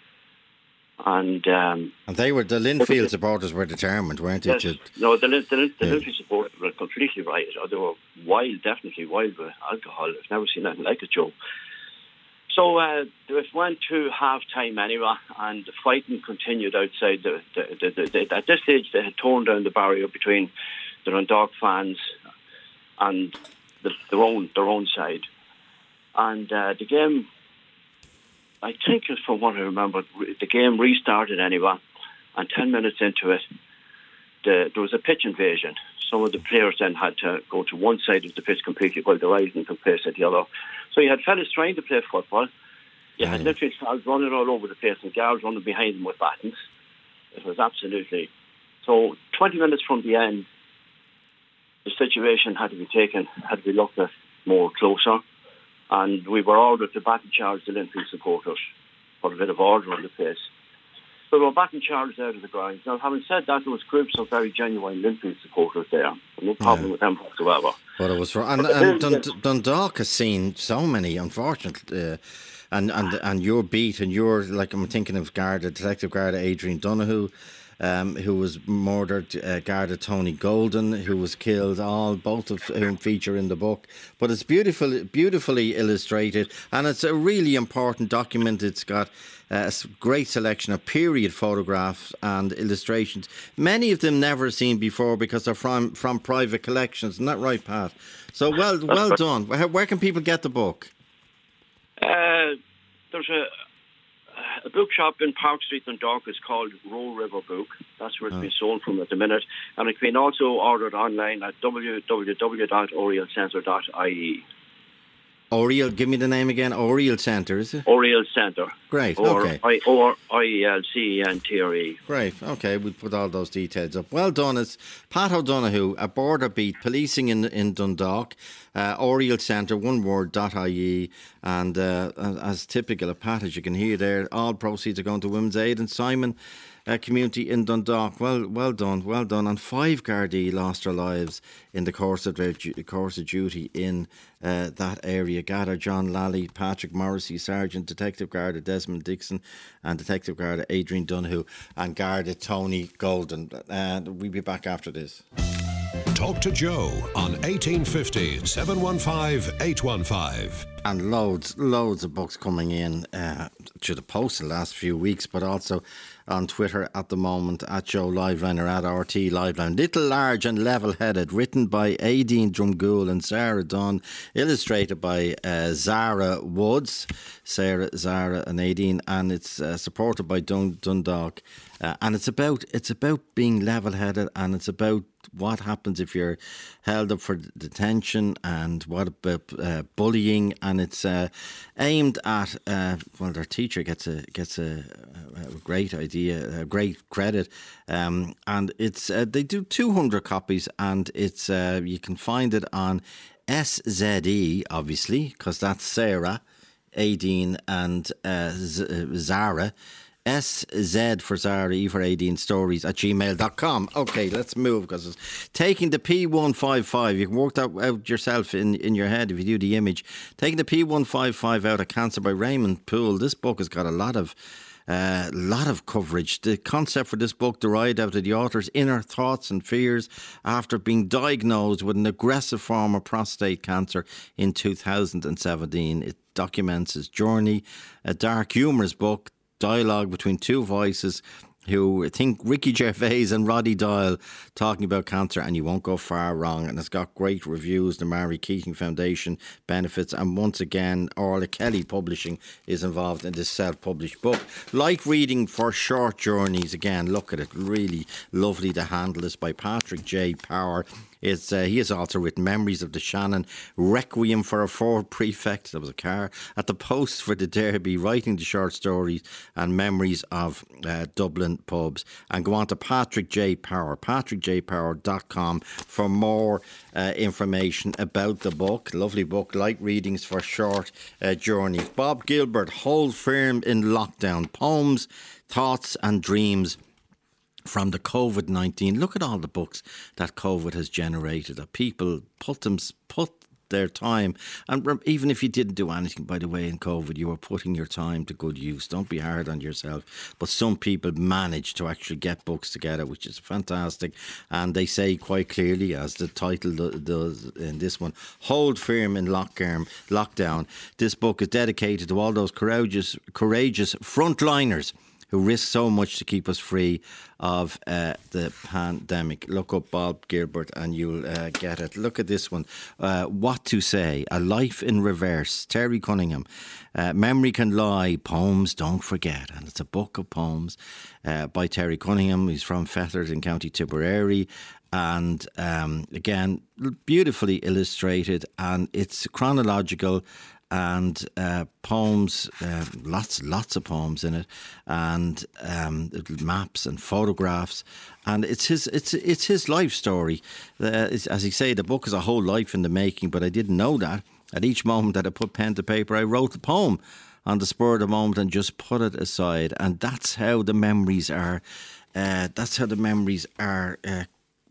And um, and they were... The Linfield supporters were determined, weren't they? Yes, to, no, the, the, the yeah. Linfield supporters were completely riot. They were wild, definitely wild with alcohol. I've never seen anything like it, Joe. So uh, it went to half-time anyway, and the fighting continued outside. The, the, the, the, the, at this stage, they had torn down the barrier between the Dundalk fans and the, their own their own side. And uh, the game, I think, from what I remember, the game restarted anyway, and ten minutes into it, the, there was a pitch invasion. Some of the players then had to go to one side of the pitch completely, while the Rising took place at the other. So you had fellas trying to play football. You had literally fellas running all over the place and girls running behind them with battens. It was absolutely... So twenty minutes from the end, the situation had to be taken, had to be looked at more closer. And we were ordered to baton charge the Linfield supporters for a bit of order on the place. So we were baton charged out of the ground. Now, having said that, there was groups of very genuine Linfield supporters there. No problem yeah. with them whatsoever. But it was for, and, and Dund- Dundalk has seen so many, unfortunately, uh, and and and your beat and your, like, I'm thinking of Garda, Detective Garda Adrian Donoghue, um, who was murdered, uh, Garda Tony Golden, who was killed, all, both of whom feature in the book. But it's beautiful, beautifully illustrated, and it's a really important document. It's got a great selection of period photographs and illustrations, many of them never seen before because they're from, from private collections. Isn't that right, Pat? So well well done. Where, where can people get the book? Uh, there's a, a bookshop in Park Street in Dundalk. It's called Row River Book. That's where it's oh. been sold from at the minute. And it's been also ordered online at w w w dot oriel centre dot i e. Oriel, give me the name again. Oriel Centre, is it? Oriel Centre. Great, or okay. I, or I E L C E N T R E. Great, okay, we'll put all those details up. Well done. It's Pat O'Donoghue, A Border Beat, Policing in in Dundalk, uh, Oriel Centre, one word, dot I E. And uh, as typical of Pat, as you can hear there, all proceeds are going to Women's Aid. And Simon, uh, community in Dundalk. Well, well done, well done. And five Gardaí lost their lives in the course of their du- course of duty in uh, that area. Garda John Lally, Patrick Morrissey, Sergeant, Detective Garda Desmond Dixon, and Detective Garda Adrian Donoghue, and Garda Tony Golden. And uh, we'll be back after this. Talk to Joe on eighteen fifty, seven one five, eight one five. And loads, loads of books coming in uh, to the post the last few weeks, but also on Twitter at the moment, at Joe Liveline or at R T Liveline. Little, Large and Level-Headed, written by Aideen Drumgoole and Sarah Dunn, illustrated by uh, Zara Woods, Sarah, Zara and Aideen, and it's uh, supported by Dun- Dundalk. Uh, and it's about it's about being level-headed, and it's about what happens if you're held up for detention, and what about uh, bullying. And it's uh, aimed at uh, well, their teacher gets a gets a, a great idea, a great credit, um, and it's uh, they do two hundred copies, and it's uh, you can find it on S Z E, obviously, because that's Sarah, Aideen, and uh, Z- Zara. S Z for Zara, E for Aideen, stories at gmail dot com. OK, let's move, because it's taking the P one fifty-five. You can work that out yourself in, in your head if you do the image. Taking the P one fifty-five out of cancer by Raymond Poole. This book has got a lot of a uh, lot of coverage. The concept for this book derived out of the author's inner thoughts and fears after being diagnosed with an aggressive form of prostate cancer in two thousand seventeen. It documents his journey, a dark, humorous book, dialogue between two voices who think Ricky Gervais and Roddy Doyle talking about cancer, and you won't go far wrong. And it's got great reviews. The Mary Keating Foundation benefits, and once again Orla Kelly Publishing is involved in this self-published book. Light reading for short journeys. Again, look at it, really lovely to handle this, by Patrick J. Power. It's, uh, he has also written Memories of the Shannon, Requiem for a Ford Prefect, that was a car, At the Post for the Derby, Writing the Short Stories, and Memories of uh, Dublin Pubs. And go on to Patrick J. Power, patrick j power dot com for more uh, information about the book. Lovely book, Light Readings for Short uh, Journeys. Bob Gilbert, Hold Firm in Lockdown, Poems, Thoughts and Dreams from the COVID nineteen. Look at all the books that COVID has generated, that people put them put their time, and even if you didn't do anything, by the way, in COVID, you were putting your time to good use. Don't be hard on yourself. But some people manage to actually get books together, which is fantastic. And they say quite clearly, as the title does in this one, Hold Firm in Lockdown. Lockdown. This book is dedicated to all those courageous, courageous frontliners who risk so much to keep us free of uh, the pandemic. Look up Bob Gilbert and you'll uh, get it. Look at this one. Uh, What to Say, A Life in Reverse, Terry Cunningham. Uh, Memory Can Lie, Poems Don't Forget. And it's a book of poems uh, by Terry Cunningham. He's from Fethard in County Tipperary. And um, again, beautifully illustrated, and it's chronological, and uh, poems, uh, lots, lots of poems in it, and um, maps and photographs, and it's his, it's it's his life story. Uh, as he say, the book is a whole life in the making. But I didn't know that. At each moment that I put pen to paper, I wrote the poem on the spur of the moment and just put it aside. And that's how the memories are. Uh, that's how the memories are. Uh,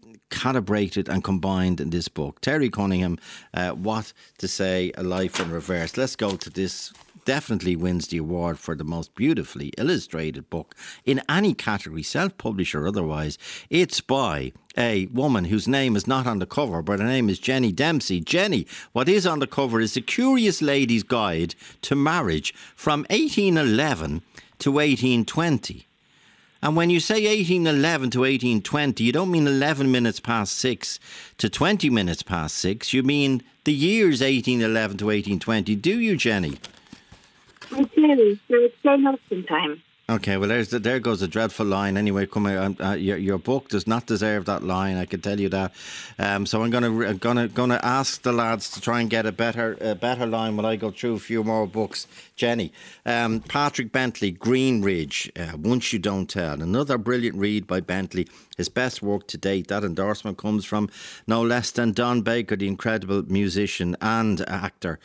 calibrated and combined in this book. Terry Cunningham, uh, What to Say, A Life in Reverse. Let's go to this. Definitely wins the award for the most beautifully illustrated book in any category, self-published or otherwise. It's by a woman whose name is not on the cover, but her name is Jenny Dempsey. Jenny, what is on the cover is The Curious Lady's Guide to Marriage from eighteen eleven to eighteen twenty. And when you say eighteen eleven to eighteen twenty, you don't mean eleven minutes past six to twenty minutes past six. You mean the years eighteen eleven to eighteen twenty, do you, Jenny? I do. So it's grown up in time. Okay, well, there's the, there goes a dreadful line. Anyway, come here, uh, your your book does not deserve that line. I can tell you that. Um, so I'm gonna gonna gonna ask the lads to try and get a better a better line when I go through a few more books. Jenny, um, Patrick Bentley, Greenridge, uh, Once You Don't Tell, another brilliant read by Bentley. His best work to date. That endorsement comes from no less than Don Baker, the incredible musician and actor.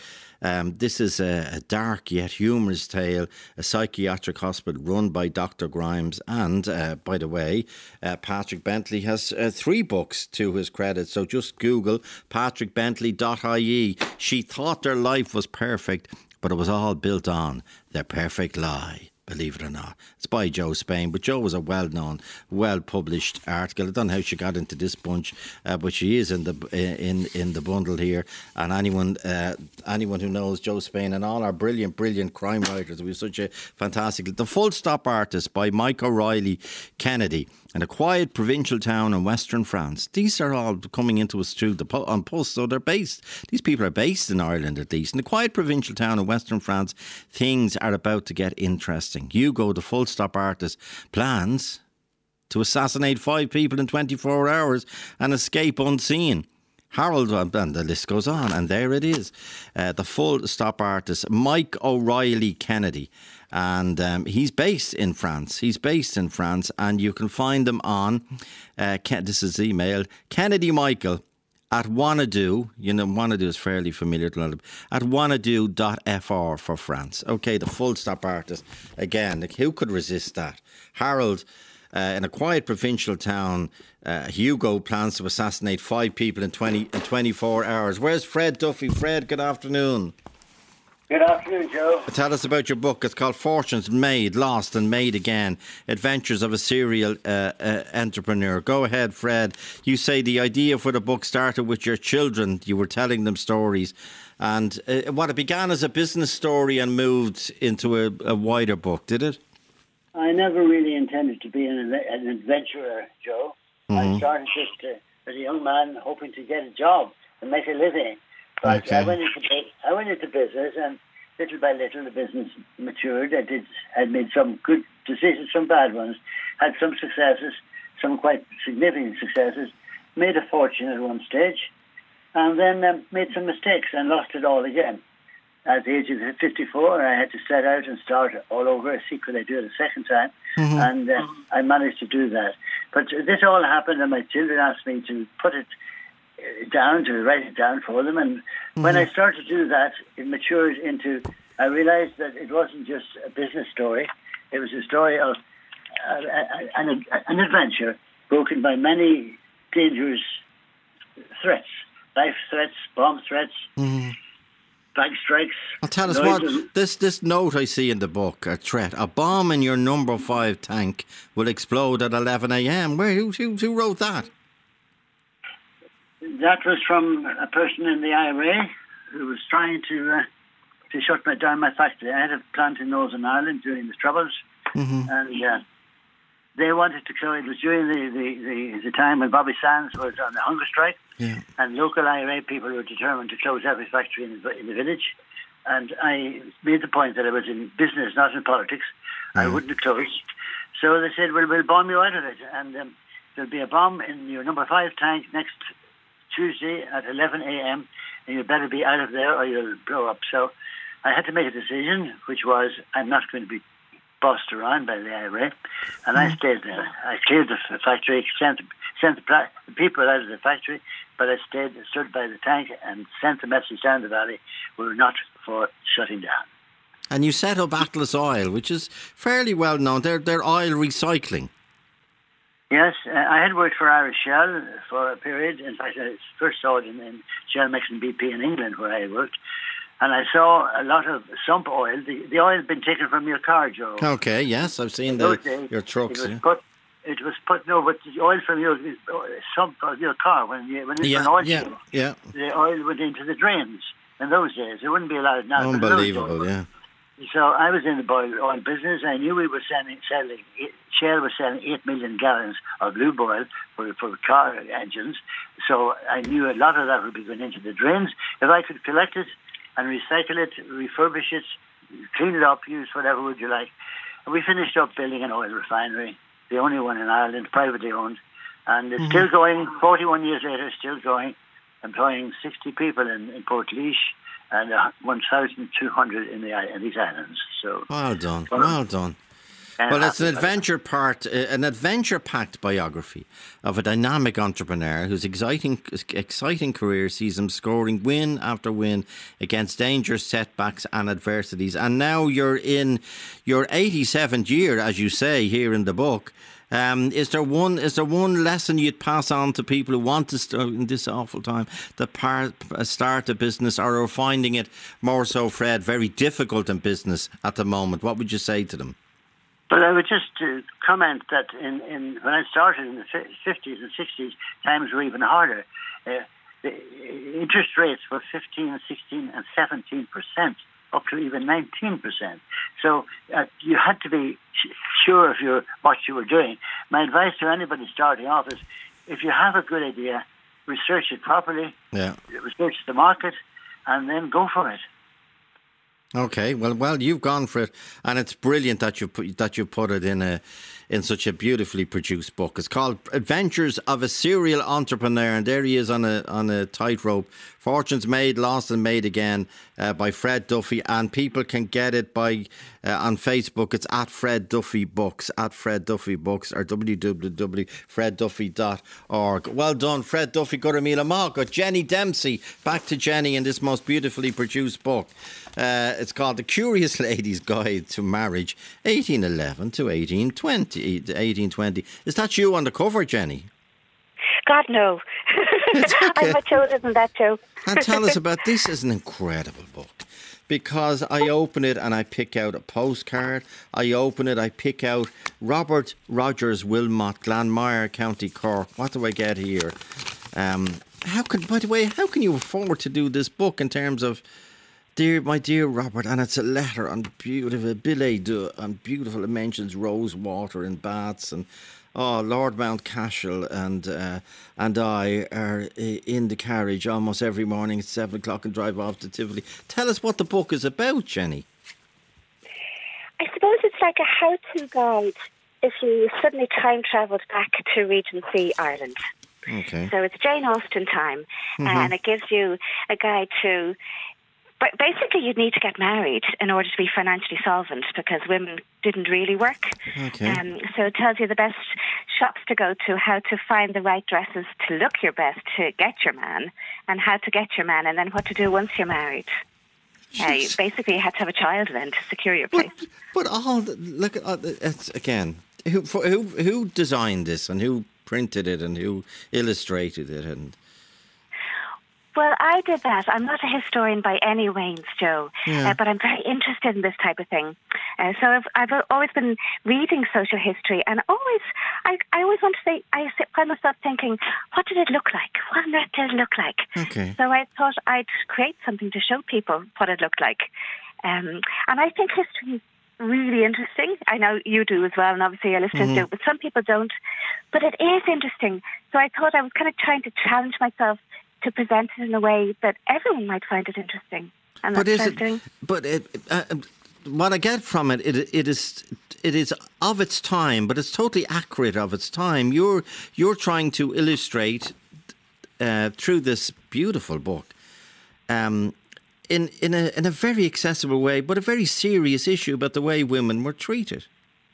Um, this is a, a dark yet humorous tale, a psychiatric hospital run by Doctor Grimes. And, uh, by the way, uh, Patrick Bentley has uh, three books to his credit. So just Google patrick bentley dot I E. She thought their life was perfect, but it was all built on their perfect lie. Believe it or not. It's by Joe Spain, but Joe was a well-known, well-published article. I don't know how she got into this bunch, uh, but she is in the in in the bundle here. And anyone uh, anyone who knows Joe Spain and all our brilliant, brilliant crime writers, we have such a fantastic... The Full Stop Artist by Mike O'Reilly Kennedy. In a quiet provincial town in western France. These are all coming into us through the po- on post, so they're based. These people are based in Ireland, at least. In a quiet provincial town in western France, things are about to get interesting. Hugo, the Full Stop Artist, plans to assassinate five people in twenty-four hours and escape unseen. Harold, and the list goes on, and there it is. Uh, the Full Stop Artist, Mike O'Reilly Kennedy. And um, he's based in France. He's based in France, and you can find him on, uh, Ken, this is email, Kennedy Michael at Wanadoo. You know, Wanadoo is fairly familiar to a lot of, at wanadoo dot f r for France. Okay, the Full Stop Artist. Again, like, who could resist that? Harold, uh, in a quiet provincial town, uh, Hugo plans to assassinate five people in twenty in twenty-four hours. Where's Fred Duffy? Fred, good afternoon. Good afternoon, Joe. Tell us about your book. It's called Fortunes Made, Lost and Made Again. Adventures of a Serial uh, uh, Entrepreneur. Go ahead, Fred. You say the idea for the book started with your children. You were telling them stories. And uh, what it began as a business story and moved into a, a wider book, did it? I never really intended to be an, an adventurer, Joe. Mm-hmm. I started just uh, as a young man hoping to get a job and make a living. But okay. I went into I went into business, and little by little the business matured. I did I made some good decisions, some bad ones, had some successes, some quite significant successes, made a fortune at one stage, and then um, made some mistakes and lost it all again. At the age of fifty-four, I had to set out and start all over, a secret I do it a second time, mm-hmm. and uh, I managed to do that. But this all happened, and my children asked me to put it down, to write it down for them, and mm-hmm. when I started to do that, it matured into, I realized that it wasn't just a business story, it was a story of uh, an, an adventure broken by many dangerous threats, life threats, bomb threats, mm-hmm. bag strikes. Well, tell us what, this, this note I see in the book, a threat, a bomb in your number five tank will explode at eleven a.m. Where, who, who, who wrote that? That was from a person in the I R A who was trying to uh, to shut my, down my factory. I had a plant in Northern Ireland during the Troubles, mm-hmm. and uh, they wanted to close. It was during the, the, the, the time when Bobby Sands was on the hunger strike, yeah. and local I R A people were determined to close every factory in the, in the village. And I made the point that I was in business, not in politics. Mm-hmm. I wouldn't close. So they said, well, we'll bomb you out of it. And um, there'll be a bomb in your number five tank next Tuesday at eleven a.m. and you better be out of there or you'll blow up. So I had to make a decision, which was I'm not going to be bossed around by the I R A, and mm. I stayed there. I cleared the factory, sent, sent the, pla- the people out of the factory, but I stayed, stood by the tank and sent the message down the valley, we're not for shutting down. And you set up Atlas Oil, which is fairly well known. They're, they're oil recycling. Yes, uh, I had worked for Irish Shell for a period. In fact, I first saw it in, in Shell Mixing B P in England, where I worked. And I saw a lot of sump oil. The, the oil had been taken from your car, Joe. Okay, yes, I've seen the, days, your trucks. It was, yeah. put, it was put, no, but the oil from your sump of your car, when, you, when it's yeah, an oil yeah, change, yeah. the oil went into the drains in those days. It wouldn't be allowed now. Unbelievable, yeah. So I was in the oil business. I knew we were selling, selling Shell was selling eight million gallons of lube oil for, for car engines. So I knew a lot of that would be going into the drains. If I could collect it and recycle it, refurbish it, clean it up, use whatever would you like. And we finished up building an oil refinery, the only one in Ireland, privately owned. And it's mm-hmm. still going, forty-one years later, still going, employing sixty people in, in Portlaoise. And uh, one thousand two hundred in the in these islands. So well done, well, well done. Uh, Well, it's an adventure part, uh, an adventure-packed biography of a dynamic entrepreneur whose exciting, exciting career sees him scoring win after win against dangers, setbacks, and adversities. And now you're in your eighty-seventh year, as you say here in the book. Um, is there one? Is there one lesson you'd pass on to people who want to start in this awful time to par, start a business, or are finding it more so, Fred, very difficult in business at the moment? What would you say to them? Well, I would just uh, comment that in, in when I started in the fifties and sixties, times were even harder. Uh, the interest rates were fifteen, sixteen, and seventeen percent, up to even nineteen percent. So uh, you had to be sure of your what you were doing. My advice to anybody starting off is, if you have a good idea, research it properly, yeah. research the market, and then go for it. Okay, well, well, you've gone for it, and it's brilliant that you put that you put it in a in such a beautifully produced book. It's called Adventures of a Serial Entrepreneur, and there he is on a on a tightrope. Fortunes Made, Lost and Made Again uh, by Fred Duffy, and people can get it by uh, on Facebook. It's at Fred Duffy Books, at Fred Duffy Books, or w w w dot fred duffy dot org. Well done, Fred Duffy. Good Amila Mark. Jenny Dempsey. Back to Jenny in this most beautifully produced book. Uh, it's called The Curious Lady's Guide to Marriage, eighteen eleven to eighteen twenty. eighteen twenty. Is that you on the cover, Jenny? God, no. Okay. I'm much older than that, too. And tell us about this. Is an incredible book, because I open it and I pick out a postcard. I open it, I pick out Robert Rogers Wilmot, Glanmire, County Cork. What do I get here? Um, how can, by the way, how can you afford to do this book in terms of, dear, my dear Robert, and it's a letter on beautiful billet doux, on beautiful. It mentions rose water and baths, and oh, Lord Mountcashel and uh, and I are in the carriage almost every morning at seven o'clock and drive off to Tivoli. Tell us what the book is about, Jenny. I suppose it's like a how-to guide if you suddenly time travelled back to Regency Ireland. Okay. So it's Jane Austen time, Mm-hmm. and it gives you a guide to. But basically, you'd need to get married in order to be financially solvent, because women didn't really work. Okay. Um, so it tells you the best shops to go to, how to find the right dresses to look your best to get your man, and how to get your man, and then what to do once you're married. Uh, you basically, you had to have a child then to secure your place. But, but all the, look at uh, it's again. Who for, who who designed this, and who printed it, and who illustrated it, and. Well, I did that. I'm not a historian by any means, Joe, Yeah. uh, but I'm very interested in this type of thing. Uh, so I've, I've always been reading social history, and always, I, I always want to say, I find myself thinking, what did it look like? What on earth did it look like? Okay. So I thought I'd create something to show people what it looked like. Um, and I think history is really interesting. I know you do as well, and obviously your listeners Mhm. do, but some people don't. But it is interesting. So I thought I was kind of trying to challenge myself to present it in a way that everyone might find it interesting. And But that's is what I'm it? doing. But it, uh, what I get from it, it, it is, it is of its time, but it's totally accurate of its time. You're you're trying to illustrate uh, through this beautiful book, um, in in a in a very accessible way, but a very serious issue about the way women were treated.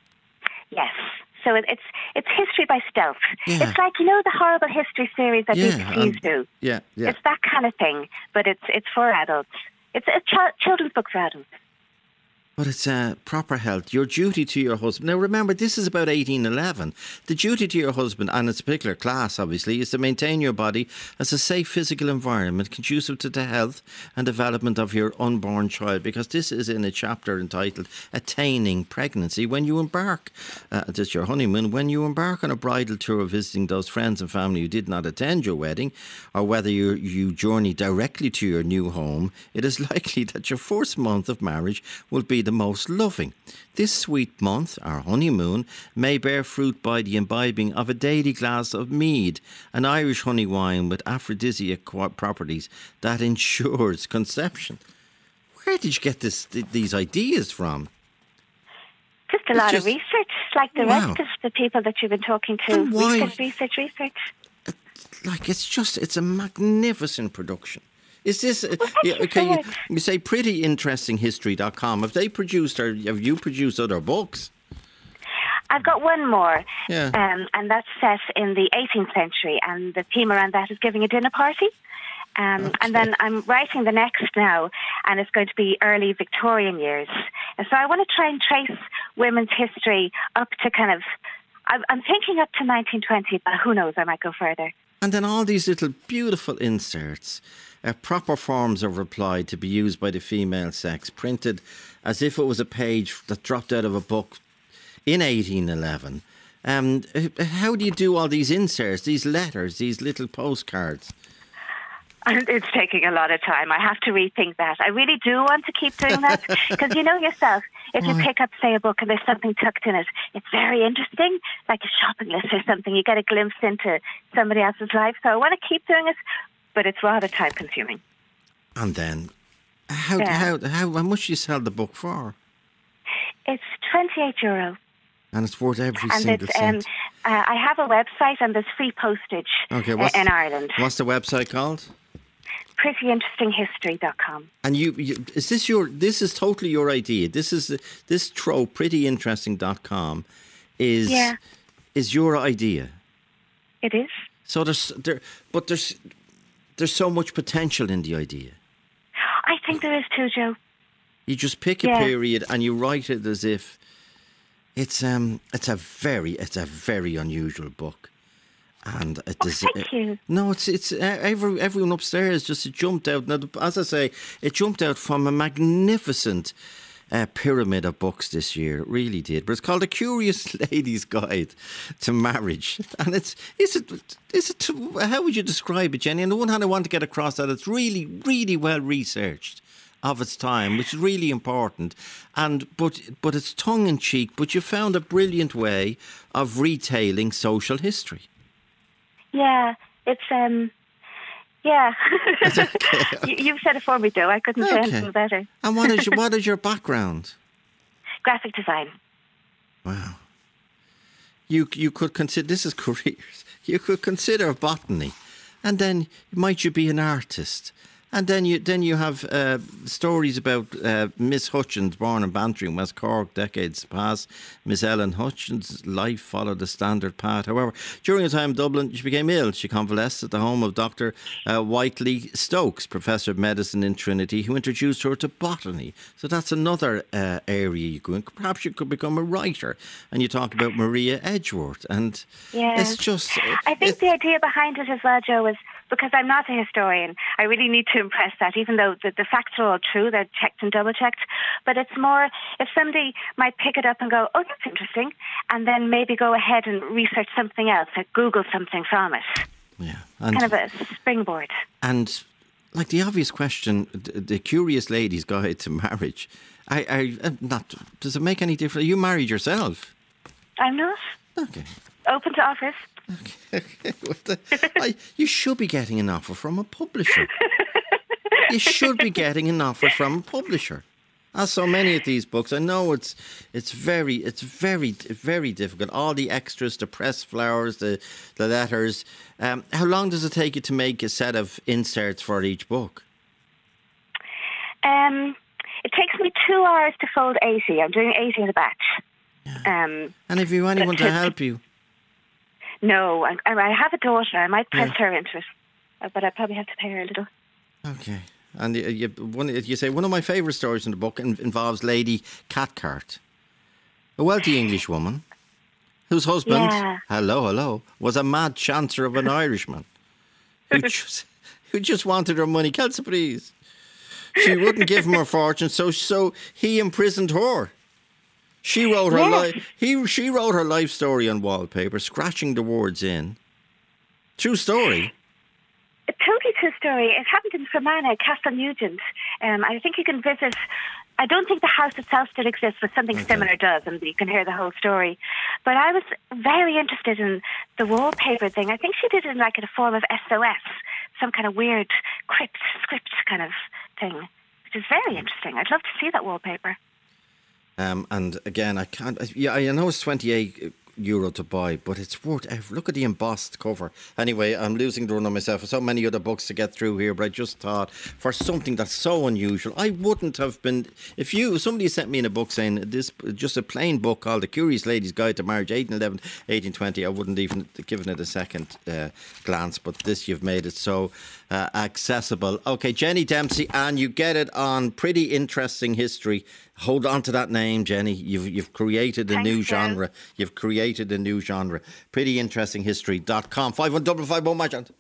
Yes. So it, it's it's history by stealth. Yeah. It's like, you know, the horrible history series that Yeah, B B C's um, do. Yeah, yeah. It's that kind of thing, but it's it's for adults. It's a ch- children's book for adults. But it's uh, proper health. Your duty to your husband. Now, remember, this is about eighteen eleven. The duty to your husband, and its particular class, obviously, is to maintain your body as a safe physical environment conducive to the health and development of your unborn child. Because this is in a chapter entitled Attaining Pregnancy. When you embark, uh, this is your honeymoon, when you embark on a bridal tour visiting those friends and family who did not attend your wedding, or whether you you journey directly to your new home, it is likely that your first month of marriage will be the most loving. This sweet month, our honeymoon, may bear fruit by the imbibing of a daily glass of mead, an Irish honey wine with aphrodisiac properties that ensures conception. Where did you get this, th- these ideas from? Just a It's lot just- of research, like the Wow. rest of the people that you've been talking to. And why- Research, research, research. Like, it's just, it's a magnificent production. Is this, uh, Well, thank yeah, you okay, so you, much. you say pretty interesting history dot com. Have they produced, or have you produced other books? I've got one more, Yeah. um, and that's set in the eighteenth century, and the theme around that is giving a dinner party. Um, Okay. And then I'm writing the next now, and it's going to be early Victorian years. And so I want to try and trace women's history up to kind of, I'm I'm thinking up to nineteen twenty, but who knows, I might go further. And then all these little beautiful inserts, uh, proper forms of reply to be used by the female sex, printed as if it was a page that dropped out of a book in eighteen eleven. Um, how do you do all these inserts, these letters, these little postcards? It's taking a lot of time. I have to rethink that. I really do want to keep doing that because you know yourself, if you pick up, say, a book and there's something tucked in it, it's very interesting, like a shopping list or something. You get a glimpse into somebody else's life. So I want to keep doing it, but it's rather time consuming. And then, how, Yeah. how, how, how much do you sell the book for? It's twenty-eight euro. And it's worth every And single it's, um, cent. uh, I have a website and there's free postage Okay, uh, what's, in Ireland. what's the website called? pretty interesting history dot com. And you, you, is this your? This is totally your idea. This is this trope. pretty interesting dot com is Yeah. is your idea. It is. So there's there, but there's there's so much potential in the idea. I think there is too, Joe. You just pick a Yeah. period and you write it as if it's um it's a very it's a very unusual book. And it Oh, is, thank you. No, it's it's uh, every, everyone upstairs just it jumped out. Now, as I say, it jumped out from a magnificent uh, pyramid of books this year. It really did. But it's called A Curious Lady's Guide to Marriage, and it's is it is it how would you describe it, Jenny? On the one hand, I want to get across that it's really really well researched of its time, which is really important, and but but it's tongue in cheek. But you found a brilliant way of retailing social history. Yeah, it's um, yeah. you, you've said it for me, Joe. I couldn't say Okay. anything better. And what is your, what is your background? Graphic design. Wow. You you could consider this is careers. You could consider botany, and then might you be an artist? And then you then you have uh, stories about uh, Miss Hutchins, born in Bantry, West Cork, decades past. Miss Ellen Hutchins' life followed a standard path. However, during her time in Dublin, she became ill. She convalesced at the home of Doctor Uh, Whiteley Stokes, Professor of Medicine in Trinity, who introduced her to botany. So that's another uh, area you go in. Perhaps you could become a writer. And you talk about Maria Edgeworth. And Yeah. it's just... I think the idea behind it as well, Joe, is because I'm not a historian, I really need to impress that, even though the, the facts are all true, they're checked and double-checked. But it's more, if somebody might pick it up and go, oh, that's interesting, and then maybe go ahead and research something else, like Google something from it. Yeah. And, Kind of a springboard. and like the obvious question, the, the Curious Lady's Guide to Marriage, I, I, I'm not, does it make any difference? Are you married yourself? I'm not. Okay. Open to offers. What the, I, you should be getting an offer from a publisher. You should be getting an offer from a publisher. As so many of these books, I know it's it's very it's very very difficult. All the extras, the press flowers, the the letters. Um, how long does it take you to make a set of inserts for each book? Um, it takes me two hours to fold eighty. I'm doing eighty in a batch. Um, And have you anyone but to help you? No, I, I have a daughter. I might press Yeah. her into it, uh, but I probably have to pay her a little. Okay. And you, you, one, you say one of my favourite stories in the book in, involves Lady Cathcart, a wealthy English woman whose husband, Yeah. hello, hello, was a mad chancer of an Irishman who just who just wanted her money. Kelsey, please. She wouldn't give him her fortune, so so he imprisoned her. She wrote her Yes. life. He she wrote her life story on wallpaper, scratching the words in. True story. A totally true story. It happened in Fermanagh, Castle Nugent. Um, I think you can visit. I don't think the house itself still exists, but something Okay. similar does, and you can hear the whole story. But I was very interested in the wallpaper thing. I think she did it in like in a form of S O S, some kind of weird crypt script kind of thing, which is very interesting. I'd love to see that wallpaper. Um, and again, I can't. Yeah, I know it's twenty-eight euro to buy, but it's worth every. Look at the embossed cover. Anyway, I'm losing the run on myself. There's so many other books to get through here, but I just thought for something that's so unusual, I wouldn't have been. If you somebody sent me in a book saying this, just a plain book called The Curious Lady's Guide to Marriage, eighteen eleven, eighteen twenty, I wouldn't even have given it a second uh, glance. But this, you've made it so uh, accessible. Okay, Jenny Dempsey, and you get it on Pretty Interesting History. Hold on to that name, Jenny. You've you've created a Thanks, new Joe. genre. You've created a new genre. pretty interesting history dot com. five one five five one, my chance.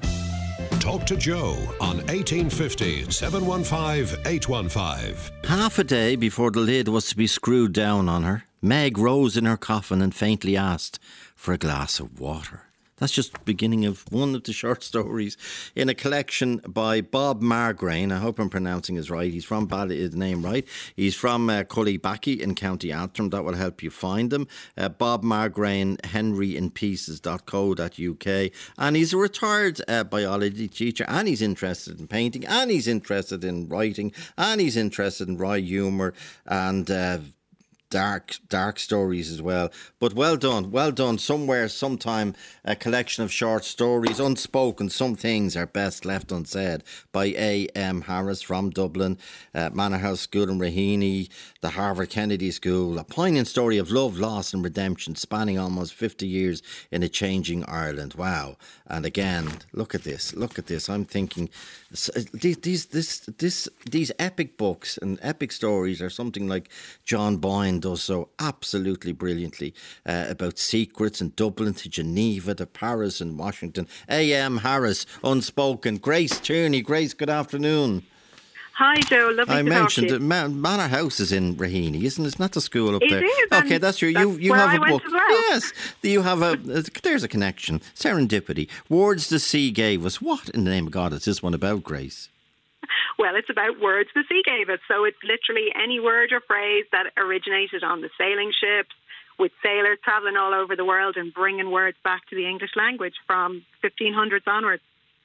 Talk to Joe on eighteen fifty, seven one five, eight one five. Half a day before the lid was to be screwed down on her, Meg rose in her coffin and faintly asked for a glass of water. That's just the beginning of one of the short stories in a collection by Bob Margraine. I hope I'm pronouncing his right. He's from Bally, his name right. He's from uh, Cullybackey in County Antrim. That will help you find him. Uh, Bob Margraine, henry in pieces dot co dot U K. And he's a retired uh, biology teacher, and he's interested in painting, and he's interested in writing, and he's interested in wry humour and uh, dark dark stories as well. But well done, well done. Somewhere, sometime, a collection of short stories, unspoken. Some things are best left unsaid, by A M Harris from Dublin, uh, Manor House School in Raheny, the Harvard Kennedy School. A poignant story of love, loss and redemption spanning almost fifty years in a changing Ireland. Wow. And again, look at this, look at this. I'm thinking these these this, this, these epic books and epic stories are something like John Boyne does so absolutely brilliantly, uh, about secrets in Dublin to Geneva to Paris and Washington. A M Harris, Unspoken. Grace Tierney. Grace, good afternoon. Hi, Joe. Lovely I to mentioned talk to you. that Man- Manor House is in Raheny, isn't it? It's not the school up It there. is, Okay, and that's true. that's You you where have I a went book. as well. Yes, you have a. There's a connection. Serendipity. Words the Sea Gave Us. What in the name of God is this one about, Grace? Well, it's about words the sea gave us. So it's literally any word or phrase that originated on the sailing ships, with sailors travelling all over the world and bringing words back to the English language from fifteen hundreds onwards.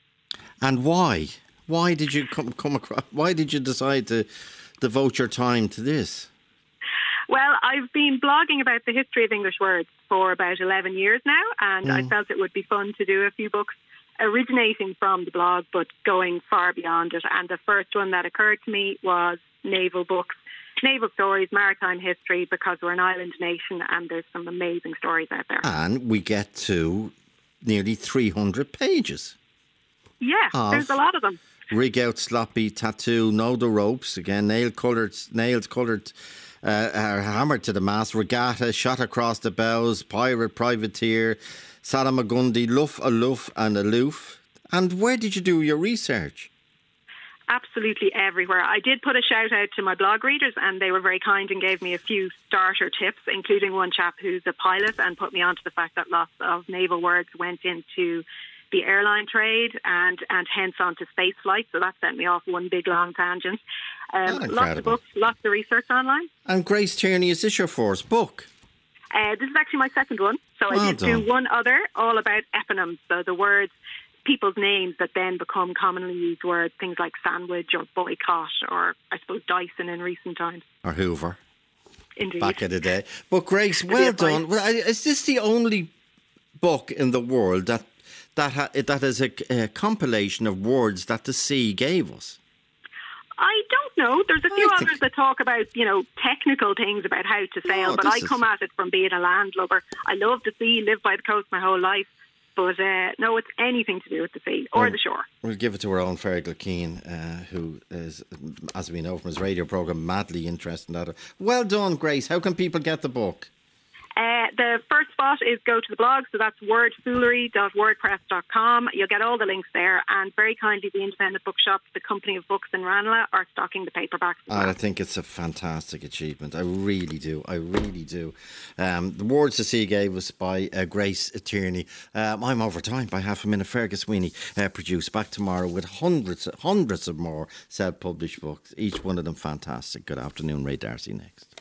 And why? Why did you come come across? Why did you decide to devote your time to this? Well, I've been blogging about the history of English words for about eleven years now, and Mm. I felt it would be fun to do a few books originating from the blog, but going far beyond it. And the first one that occurred to me was naval books, naval stories, maritime history, because we're an island nation and there's some amazing stories out there. And we get to nearly three hundred pages. Yeah, Of- there's a lot of them. Rig out, sloppy, tattoo, know the ropes. Again, nail coloured, nails coloured, uh, are hammered to the mast. Regatta, shot across the bows. Pirate, privateer, Salamagundi, luff, aloof, and aloof. And where did you do your research? Absolutely everywhere. I did put a shout out to my blog readers, and they were very kind and gave me a few starter tips, including one chap who's a pilot and put me onto the fact that lots of naval words went into the airline trade and, and hence onto space flight. So that sent me off one big long tangent. Um, Oh, lots of incredible. books, lots of research online. And Grace Tierney, is this your first book? Uh, this is actually my second one. So Well I did done. do one other all about eponyms, so the words, people's names that then become commonly used words, things like sandwich or boycott or, I suppose, Dyson in recent times. Or Hoover? Indeed. Back in the day. But Grace, well That'd be a done. Well, I- Is this the only book in the world that that ha- that is a, a compilation of words that the sea gave us? I don't know. There's a few I think- others that talk about, you know, technical things about how to sail, No, but this I is- come at it from being a landlubber. I love the sea, lived by the coast my whole life, but uh, no, it's anything to do with the sea or Oh. the shore. We'll give it to our own Fergal Keane, uh, who is, as we know from his radio programme, madly interested in that. Well done, Grace. How can people get the book? Uh, the first spot is go to the blog, so that's wordfoolery dot wordpress dot com. You'll get all the links there, and very kindly the independent bookshops, the Company of Books in Ranelagh, are stocking the paperbacks as well. I think it's a fantastic achievement. I really do. I really do. Um, the Words the Sea gave us by uh, Grace Tierney. Um, I'm over time by half a minute. Fergus Sweeney uh, produced. Back tomorrow with hundreds, hundreds of more self-published books. Each one of them fantastic. Good afternoon, Ray Darcy next.